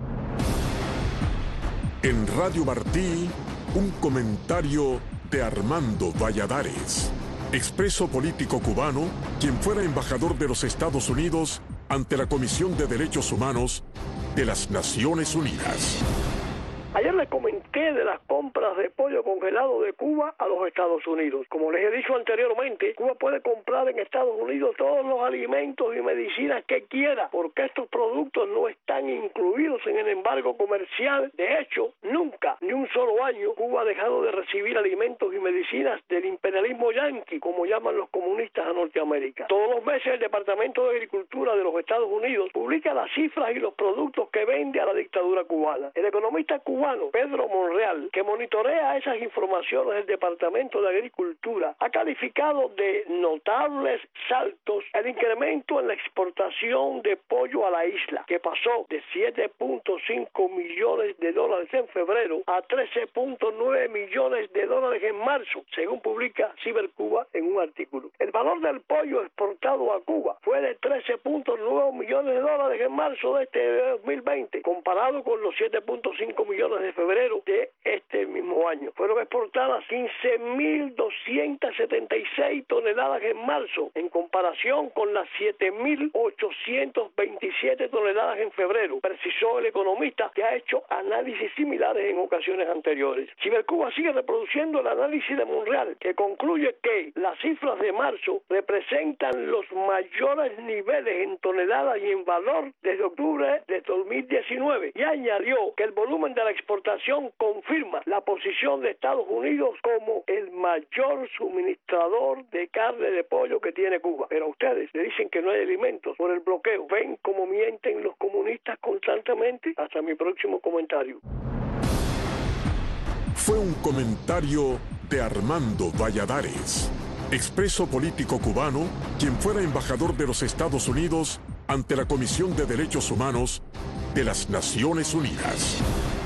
Speaker 5: En Radio Martí, un comentario de Armando Valladares, expreso político cubano, quien fuera embajador de los Estados Unidos ante la Comisión de Derechos Humanos de las Naciones Unidas.
Speaker 14: Ayer les comenté de las compras de pollo congelado de Cuba a los Estados Unidos. Como les he dicho anteriormente, Cuba puede comprar en Estados Unidos todos los alimentos y medicinas que quiera, porque estos productos no están incluidos en el embargo comercial. De hecho, nunca, ni un solo año, Cuba ha dejado de recibir alimentos y medicinas del imperialismo yanqui, como llaman los comunistas a Norteamérica. Todos los meses el Departamento de Agricultura de los Estados Unidos publica las cifras y los productos que vende a la dictadura cubana. El economista cubano Pedro Monreal, que monitorea esas informaciones del Departamento de Agricultura, ha calificado de notables saltos el incremento en la exportación de pollo a la isla, que pasó de $7.5 millones en febrero a $13.9 millones en marzo, según publica Cibercuba en un artículo. El valor del pollo exportado a Cuba fue de $13.9 millones en marzo de este 2020, comparado con los $7.5 millones de febrero de este mismo año. Fueron exportadas 15.276 toneladas en marzo, en comparación con las 7.827 toneladas en febrero, precisó el economista, que ha hecho análisis similares en ocasiones anteriores. Cibercuba sigue reproduciendo el análisis de Monreal, que concluye que las cifras de marzo representan los mayores niveles en toneladas y en valor desde octubre de 2019, y añadió que el volumen de la exportación confirma la posición de Estados Unidos como el mayor suministrador de carne de pollo que tiene Cuba. Pero a ustedes le dicen que no hay alimentos por el bloqueo. ¿Ven cómo mienten los comunistas constantemente? Hasta mi próximo comentario.
Speaker 5: Fue un comentario de Armando Valladares, expreso político cubano, quien fuera embajador de los Estados Unidos ante la Comisión de Derechos Humanos de las Naciones Unidas.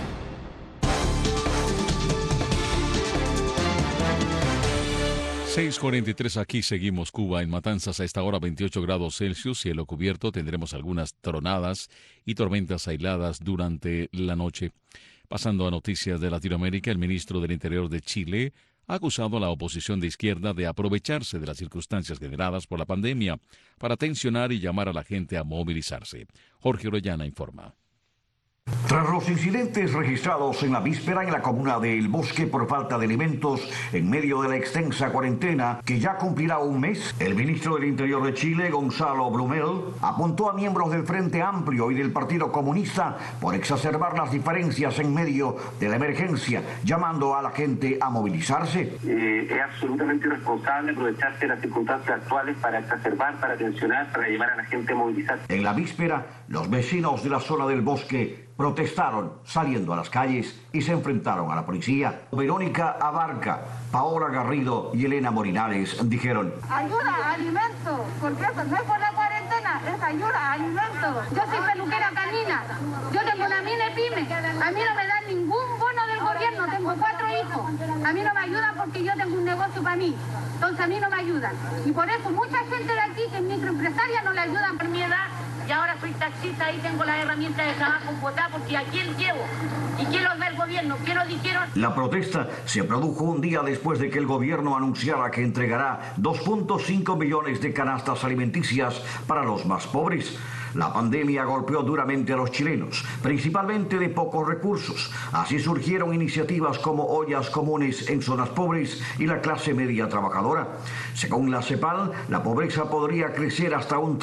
Speaker 1: 6:43, aquí seguimos. Cuba en Matanzas a esta hora 28 grados Celsius, cielo cubierto. Tendremos algunas tronadas y tormentas aisladas durante la noche. Pasando a noticias de Latinoamérica, el ministro del Interior de Chile ha acusado a la oposición de izquierda de aprovecharse de las circunstancias generadas por la pandemia para tensionar y llamar a la gente a movilizarse. Jorge Orellana informa.
Speaker 2: Tras los incidentes registrados en la víspera en la comuna de El Bosque por falta de alimentos en medio de la extensa cuarentena que ya cumplirá un mes, el ministro del Interior de Chile, Gonzalo Blumel, apuntó a miembros del Frente Amplio y del Partido Comunista por exacerbar las diferencias en medio de la emergencia, llamando a la gente a movilizarse.
Speaker 16: Es absolutamente irresponsable aprovecharse de las circunstancias actuales para exacerbar, para tensionar, para llevar a la gente a movilizarse.
Speaker 2: En la víspera, los vecinos de la zona del Bosque protestaron saliendo a las calles y se enfrentaron a la policía. Verónica Abarca, Paola Garrido y Elena Morinares dijeron:
Speaker 17: ayuda, alimento, porque eso no es por la cuarentena, es ayuda, alimento. Yo soy peluquera canina, yo tengo una mini pyme, a mí no me dan ningún bono del gobierno, tengo 4 hijos, a mí no me ayudan porque yo tengo un negocio para mí, entonces a mí no me ayudan. Y por eso mucha gente de aquí que es microempresaria no le ayudan por mi edad. Y ahora soy taxista y tengo la herramienta de trabajo votar porque a quién llevo y quién los ve el gobierno, quién los dijeron.
Speaker 2: La protesta se produjo un día después de que el gobierno anunciara que entregará 2.5 millones de canastas alimenticias para los más pobres. La pandemia golpeó duramente a los chilenos, principalmente de pocos recursos. Así surgieron iniciativas como ollas comunes en zonas pobres y la clase media trabajadora. Según la CEPAL, la pobreza podría crecer hasta un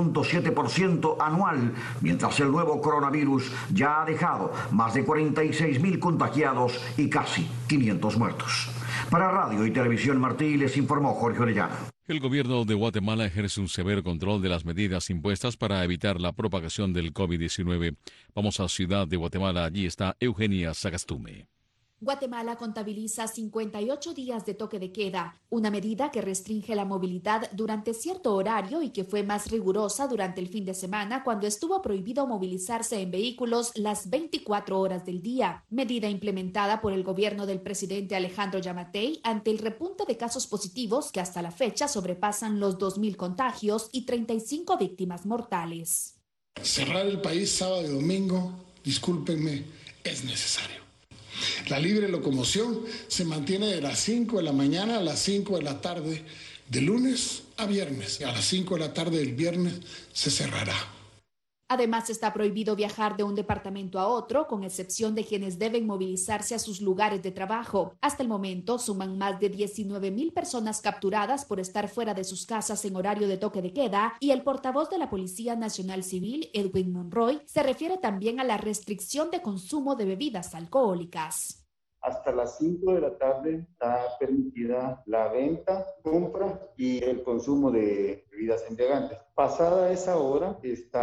Speaker 2: 13.7% anual, mientras el nuevo coronavirus ya ha dejado más de 46.000 contagiados y casi 500 muertos. Para Radio y Televisión Martí les informó Jorge Orellana.
Speaker 1: El gobierno de Guatemala ejerce un severo control de las medidas impuestas para evitar la propagación del COVID-19. Vamos a Ciudad de Guatemala. Allí está Eugenia Sagastume.
Speaker 18: Guatemala contabiliza 58 días de toque de queda, una medida que restringe la movilidad durante cierto horario y que fue más rigurosa durante el fin de semana cuando estuvo prohibido movilizarse en vehículos las 24 horas del día, medida implementada por el gobierno del presidente Alejandro Yamatei ante el repunte de casos positivos que hasta la fecha sobrepasan los 2.000 contagios y 35 víctimas mortales.
Speaker 19: Cerrar el país sábado y domingo, discúlpenme, es necesario. La libre locomoción se mantiene de las 5 de la mañana a las 5 de la tarde, de lunes a viernes. A las 5 de la tarde del viernes se cerrará.
Speaker 18: Además, está prohibido viajar de un departamento a otro, con excepción de quienes deben movilizarse a sus lugares de trabajo. Hasta el momento, suman más de 19.000 personas capturadas por estar fuera de sus casas en horario de toque de queda, y el portavoz de la Policía Nacional Civil, Edwin Monroy, se refiere también a la restricción de consumo de bebidas alcohólicas.
Speaker 20: Hasta las 5 de la tarde está permitida la venta, compra y el consumo de bebidas embriagantes. Pasada esa hora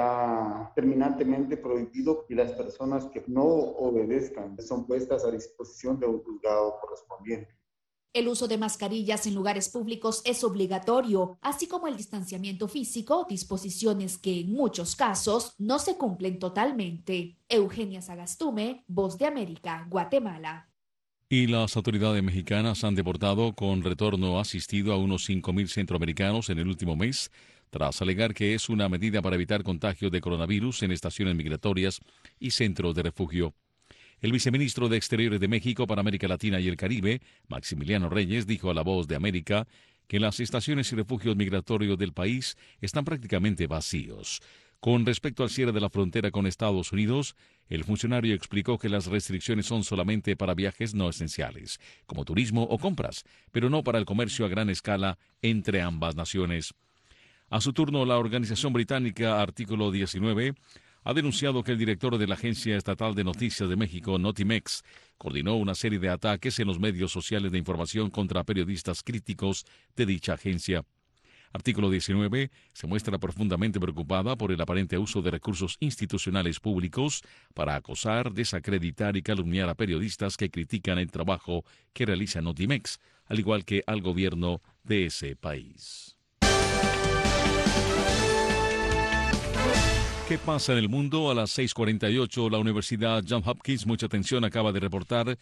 Speaker 20: está terminantemente prohibido y las personas que no obedezcan son puestas a disposición de un juzgado correspondiente.
Speaker 18: El uso de mascarillas en lugares públicos es obligatorio, así como el distanciamiento físico, disposiciones que en muchos casos no se cumplen totalmente. Eugenia Sagastume, Voz de América, Guatemala.
Speaker 1: Y las autoridades mexicanas han deportado con retorno asistido a unos 5.000 centroamericanos en el último mes, tras alegar que es una medida para evitar contagios de coronavirus en estaciones migratorias y centros de refugio. El viceministro de Exteriores de México para América Latina y el Caribe, Maximiliano Reyes, dijo a La Voz de América que las estaciones y refugios migratorios del país están prácticamente vacíos. Con respecto al cierre de la frontera con Estados Unidos, el funcionario explicó que las restricciones son solamente para viajes no esenciales, como turismo o compras, pero no para el comercio a gran escala entre ambas naciones. A su turno, la organización británica Artículo 19 ha denunciado que el director de la Agencia Estatal de Noticias de México, Notimex, coordinó una serie de ataques en los medios sociales de información contra periodistas críticos de dicha agencia. Artículo 19 se muestra profundamente preocupada por el aparente uso de recursos institucionales públicos para acosar, desacreditar y calumniar a periodistas que critican el trabajo que realiza Notimex, al igual que al gobierno de ese país. ¿Qué pasa en el mundo? A las 6:48, la Universidad Johns Hopkins, mucha atención, acaba de reportar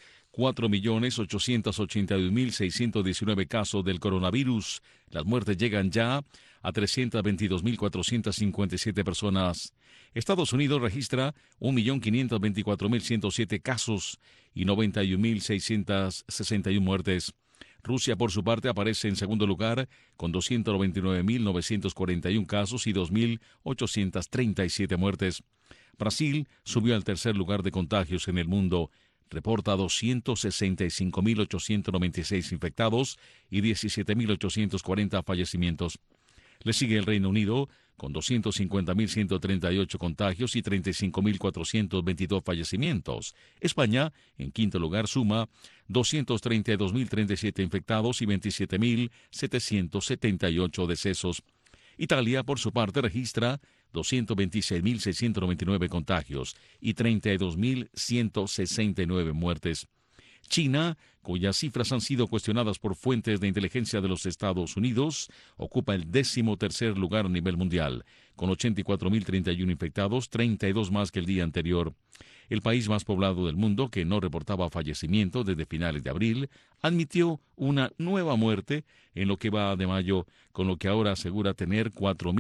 Speaker 1: 4.882.619 casos del coronavirus. Las muertes llegan ya a 322.457 personas. Estados Unidos registra 1.524.107 casos y 91.661 muertes. Rusia, por su parte, aparece en segundo lugar con 299.941 casos y 2.837 muertes. Brasil subió al tercer lugar de contagios en el mundo. Reporta 265.896 infectados y 17.840 fallecimientos. Le sigue el Reino Unido con 250.138 contagios y 35.422 fallecimientos. España, en quinto lugar, suma 232.037 infectados y 27.778 decesos. Italia, por su parte, registra 226.699 contagios y 32.169 muertes. China, cuyas cifras han sido cuestionadas por fuentes de inteligencia de los Estados Unidos, ocupa el 13º lugar a nivel mundial, con 84.031 infectados, 32 más que el día anterior. El país más poblado del mundo, que no reportaba fallecimiento desde finales de abril, admitió una nueva muerte en lo que va de mayo, con lo que ahora asegura tener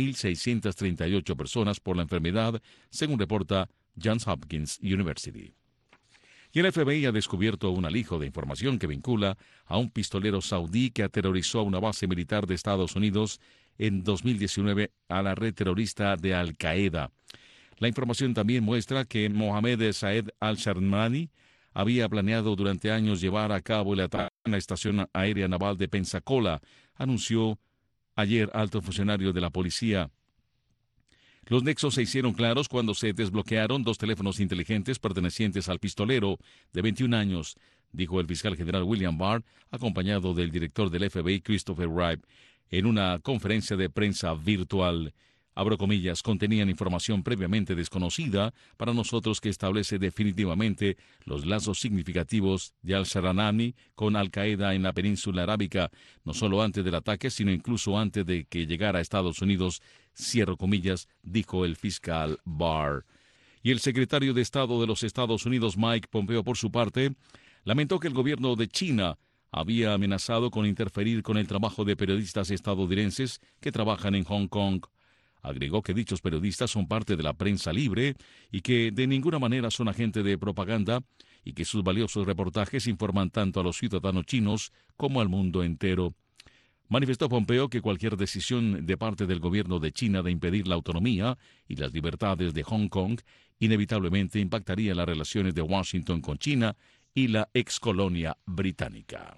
Speaker 1: 4.638 personas por la enfermedad, según reporta Johns Hopkins University. Y el FBI ha descubierto un alijo de información que vincula a un pistolero saudí que aterrorizó a una base militar de Estados Unidos en 2019 a la red terrorista de Al-Qaeda. La información también muestra que Mohamed Saed al-Sharmani había planeado durante años llevar a cabo el ataque en la estación aérea naval de Pensacola, anunció ayer alto funcionario de la policía. Los nexos se hicieron claros cuando se desbloquearon 2 teléfonos inteligentes pertenecientes al pistolero de 21 años, dijo el fiscal general William Barr, acompañado del director del FBI Christopher Wright, en una conferencia de prensa virtual. Abro comillas, contenían información previamente desconocida para nosotros que establece definitivamente los lazos significativos de al-Sharmani con Al-Qaeda en la península arábica, no solo antes del ataque, sino incluso antes de que llegara a Estados Unidos, cierro comillas, dijo el fiscal Barr. Y el secretario de Estado de los Estados Unidos, Mike Pompeo, por su parte, lamentó que el gobierno de China había amenazado con interferir con el trabajo de periodistas estadounidenses que trabajan en Hong Kong. Agregó que dichos periodistas son parte de la prensa libre y que de ninguna manera son agentes de propaganda y que sus valiosos reportajes informan tanto a los ciudadanos chinos como al mundo entero. Manifestó Pompeo que cualquier decisión de parte del gobierno de China de impedir la autonomía y las libertades de Hong Kong inevitablemente impactaría las relaciones de Washington con China y la excolonia británica.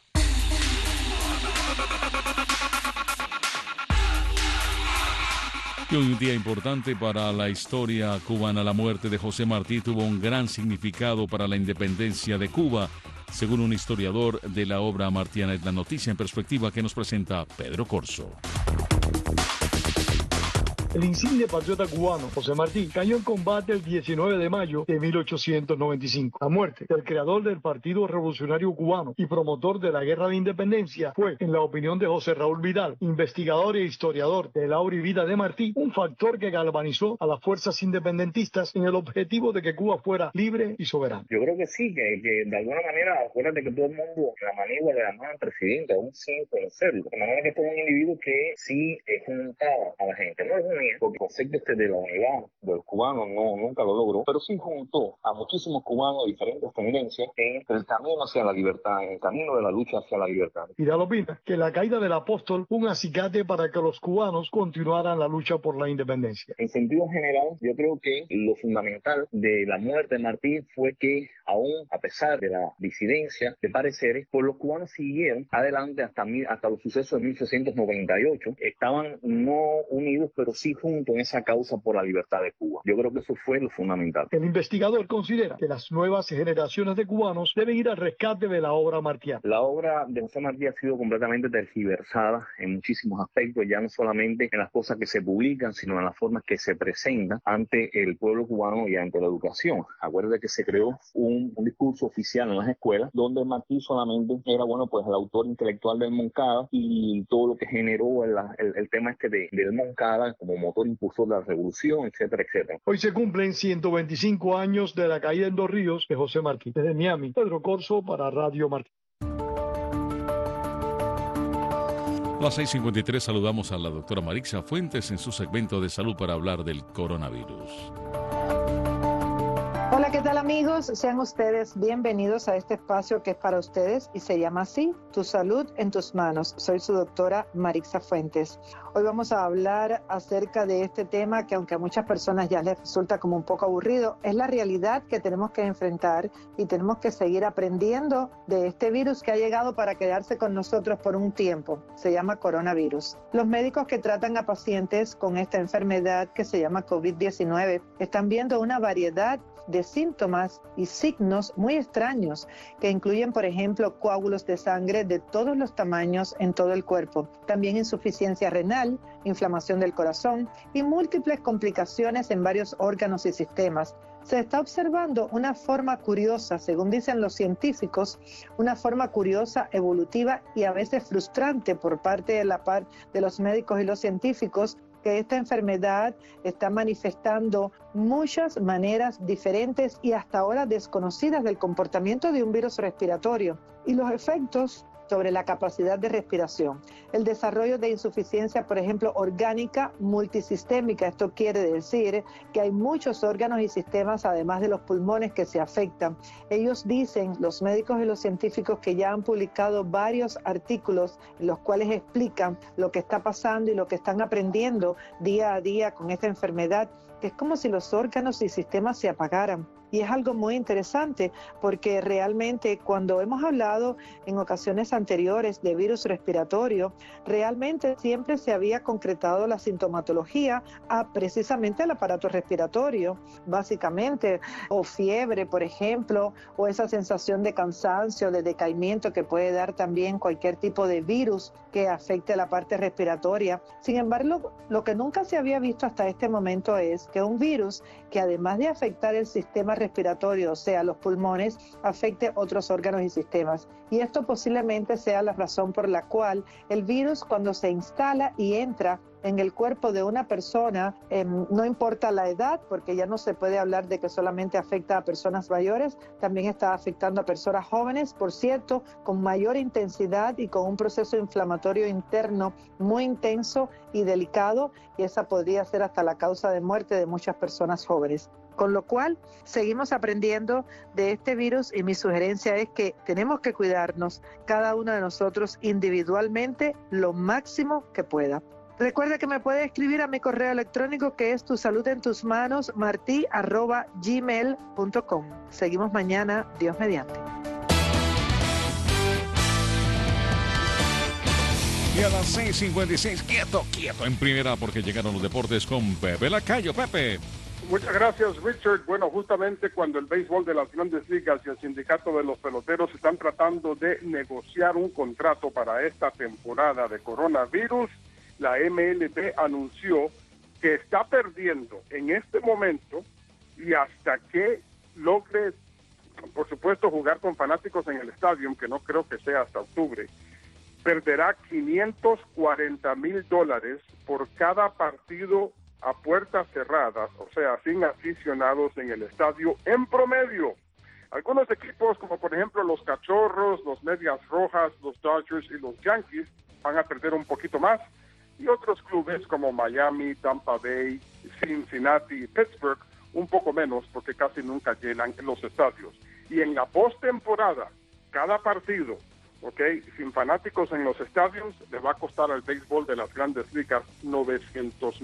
Speaker 1: Y un día importante para la historia cubana. La muerte de José Martí tuvo un gran significado para la independencia de Cuba, según un historiador de la obra martiana. Es la noticia en perspectiva que nos presenta Pedro Corso.
Speaker 3: El insigne patriota cubano José Martí cayó en combate el 19 de mayo de 1895. La muerte del creador del Partido Revolucionario Cubano y promotor de la Guerra de Independencia fue, en la opinión de José Raúl Vidal, investigador e historiador de la obra y vida de Martí, un factor que galvanizó a las fuerzas independentistas en el objetivo de que Cuba fuera libre y soberana.
Speaker 4: Yo creo que sí, que de alguna manera, acuérdate que todo el mundo, la manigua de la nueva presidenta, aún sin conocerlo, de manera que fue un individuo que sí juntaba a la gente, no es un porque el concepto de la unidad de los cubanos nunca lo logró, pero sí juntó a muchísimos cubanos de diferentes tendencias en el camino hacia la libertad, en el camino de la lucha hacia la libertad.
Speaker 3: Vidal opina que la caída del apóstol fue un acicate para que los cubanos continuaran la lucha por la independencia.
Speaker 4: En sentido general, yo creo que lo fundamental de la muerte de Martí fue que, aún a pesar de la disidencia de pareceres, pues los cubanos siguieron adelante hasta los sucesos de 1898. Estaban no unidos, pero sí junto en esa causa por la libertad de Cuba. Yo creo que eso fue lo fundamental.
Speaker 3: El investigador considera que las nuevas generaciones de cubanos deben ir al rescate de la obra martiana.
Speaker 4: La obra de José Martí ha sido completamente tergiversada en muchísimos aspectos, ya no solamente en las cosas que se publican, sino en las formas que se presentan ante el pueblo cubano y ante la educación. Acuérdate que se creó un discurso oficial en las escuelas donde Martí solamente era, pues el autor intelectual del Moncada y todo lo que generó el tema del Moncada como motor impulsor de la revolución, etcétera, etcétera.
Speaker 3: Hoy se cumplen 125 años de la caída en Dos Ríos de José Martí. Desde Miami, Pedro Corso para Radio Martí.
Speaker 1: A las 6:53 saludamos a la doctora Marixa Fuentes en su segmento de salud para hablar del coronavirus.
Speaker 6: Hola, ¿qué tal amigos? Sean ustedes bienvenidos a este espacio que es para ustedes y se llama así, Tu Salud en Tus Manos. Soy su doctora Marixa Fuentes. Hoy vamos a hablar acerca de este tema que, aunque a muchas personas ya les resulta como un poco aburrido, es la realidad que tenemos que enfrentar y tenemos que seguir aprendiendo de este virus que ha llegado para quedarse con nosotros por un tiempo. Se llama coronavirus. Los médicos que tratan a pacientes con esta enfermedad que se llama COVID-19 están viendo una variedad de síntomas y signos muy extraños que incluyen, por ejemplo, coágulos de sangre de todos los tamaños en todo el cuerpo, también insuficiencia renal, inflamación del corazón y múltiples complicaciones en varios órganos y sistemas. Se está observando una forma curiosa, según dicen los científicos, una forma curiosa, evolutiva y a veces frustrante por parte de los médicos y los científicos, que esta enfermedad está manifestando muchas maneras diferentes y hasta ahora desconocidas del comportamiento de un virus respiratorio y los efectos sobre la capacidad de respiración. El desarrollo de insuficiencia, por ejemplo, orgánica multisistémica. Esto quiere decir que hay muchos órganos y sistemas, además de los pulmones, que se afectan. Ellos dicen, los médicos y los científicos, que ya han publicado varios artículos en los cuales explican lo que está pasando y lo que están aprendiendo día a día con esta enfermedad, que es como si los órganos y sistemas se apagaran. Y es algo muy interesante porque realmente cuando hemos hablado en ocasiones anteriores de virus respiratorio, realmente siempre se había concretado la sintomatología a precisamente el aparato respiratorio, básicamente, o fiebre, por ejemplo, o esa sensación de cansancio, de decaimiento que puede dar también cualquier tipo de virus que afecte la parte respiratoria. Sin embargo, lo que nunca se había visto hasta este momento es que un virus que además de afectar el sistema respiratorio, o sea, los pulmones, afecte otros órganos y sistemas. Y esto posiblemente sea la razón por la cual el virus, cuando se instala y entra en el cuerpo de una persona, no importa la edad, porque ya no se puede hablar de que solamente afecta a personas mayores, también está afectando a personas jóvenes, por cierto, con mayor intensidad y con un proceso inflamatorio interno muy intenso y delicado, y esa podría ser hasta la causa de muerte de muchas personas jóvenes. Con lo cual, seguimos aprendiendo de este virus y mi sugerencia es que tenemos que cuidarnos, cada uno de nosotros individualmente, lo máximo que pueda. Recuerda que me puede escribir a mi correo electrónico, que es tusaludentusmanos@gmail.com. Seguimos mañana, Dios mediante.
Speaker 1: Y a las 6:56, quieto en primera, porque llegaron los deportes con Pepe Lacayo. Pepe.
Speaker 7: Muchas gracias, Richard. Bueno, justamente cuando el béisbol de las Grandes Ligas y el sindicato de los peloteros están tratando de negociar un contrato para esta temporada de coronavirus, la MLB anunció que está perdiendo en este momento, y hasta que logre, por supuesto, jugar con fanáticos en el estadio, que no creo que sea hasta octubre, perderá $540,000 por cada partido a puertas cerradas, o sea, sin aficionados en el estadio en promedio. Algunos equipos, como por ejemplo los Cachorros, los Medias Rojas, los Dodgers y los Yankees, van a perder un poquito más, y otros clubes como Miami, Tampa Bay, Cincinnati y Pittsburgh un poco menos, porque casi nunca llenan los estadios. Y en la postemporada, cada partido, sin fanáticos en los estadios, le va a costar al béisbol de las Grandes Ligas $900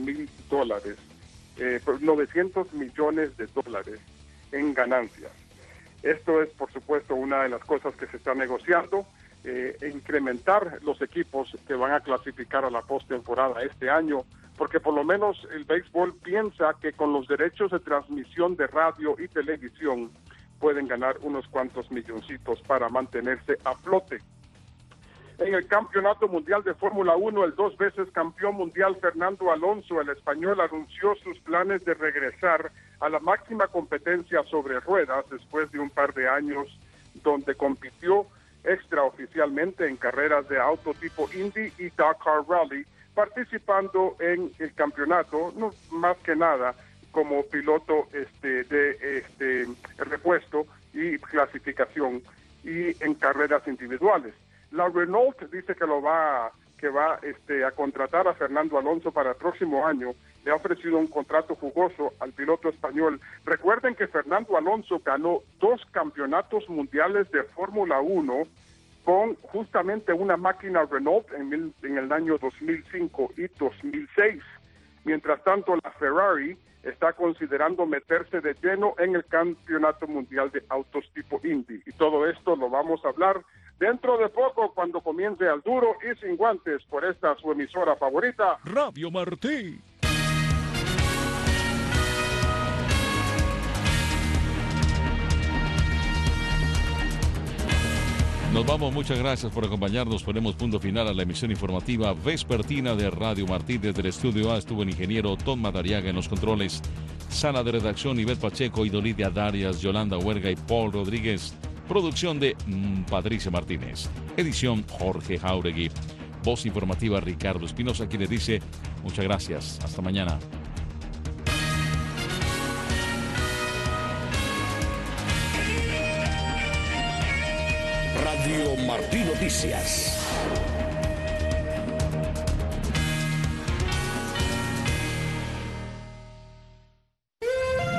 Speaker 7: millones en ganancias. Esto es, por supuesto, una de las cosas que se está negociando, incrementar los equipos que van a clasificar a la postemporada este año, porque por lo menos el béisbol piensa que con los derechos de transmisión de radio y televisión pueden ganar unos cuantos milloncitos para mantenerse a flote. En el Campeonato Mundial de Fórmula 1, el 2 veces campeón mundial Fernando Alonso, el español, anunció sus planes de regresar a la máxima competencia sobre ruedas después de un par de años donde compitió extraoficialmente en carreras de auto tipo Indy y Dakar Rally, participando en el campeonato, no más que nada como piloto de repuesto y clasificación, y en carreras individuales. La Renault dice que va a contratar a Fernando Alonso para el próximo año. Le ha ofrecido un contrato jugoso al piloto español. Recuerden que Fernando Alonso ganó 2 campeonatos mundiales de Fórmula 1 con justamente una máquina Renault en el año 2005 y 2006. Mientras tanto, la Ferrari está considerando meterse de lleno en el Campeonato Mundial de Autos tipo Indy. Y todo esto lo vamos a hablar dentro de poco, cuando comience Al Duro y Sin Guantes, por esta su emisora favorita,
Speaker 1: Radio Martí. Nos vamos, muchas gracias por acompañarnos. Ponemos punto final a la emisión informativa vespertina de Radio Martí. Desde el estudio A estuvo el ingeniero Tom Madariaga en los controles. Sala de redacción, Ivette Pacheco, Idolidia Darias, Yolanda Huerga y Paul Rodríguez. Producción de Patricia Martínez. Edición Jorge Jauregui. Voz informativa Ricardo Espinosa, quien le dice muchas gracias. Hasta mañana.
Speaker 8: Radio Martí Noticias.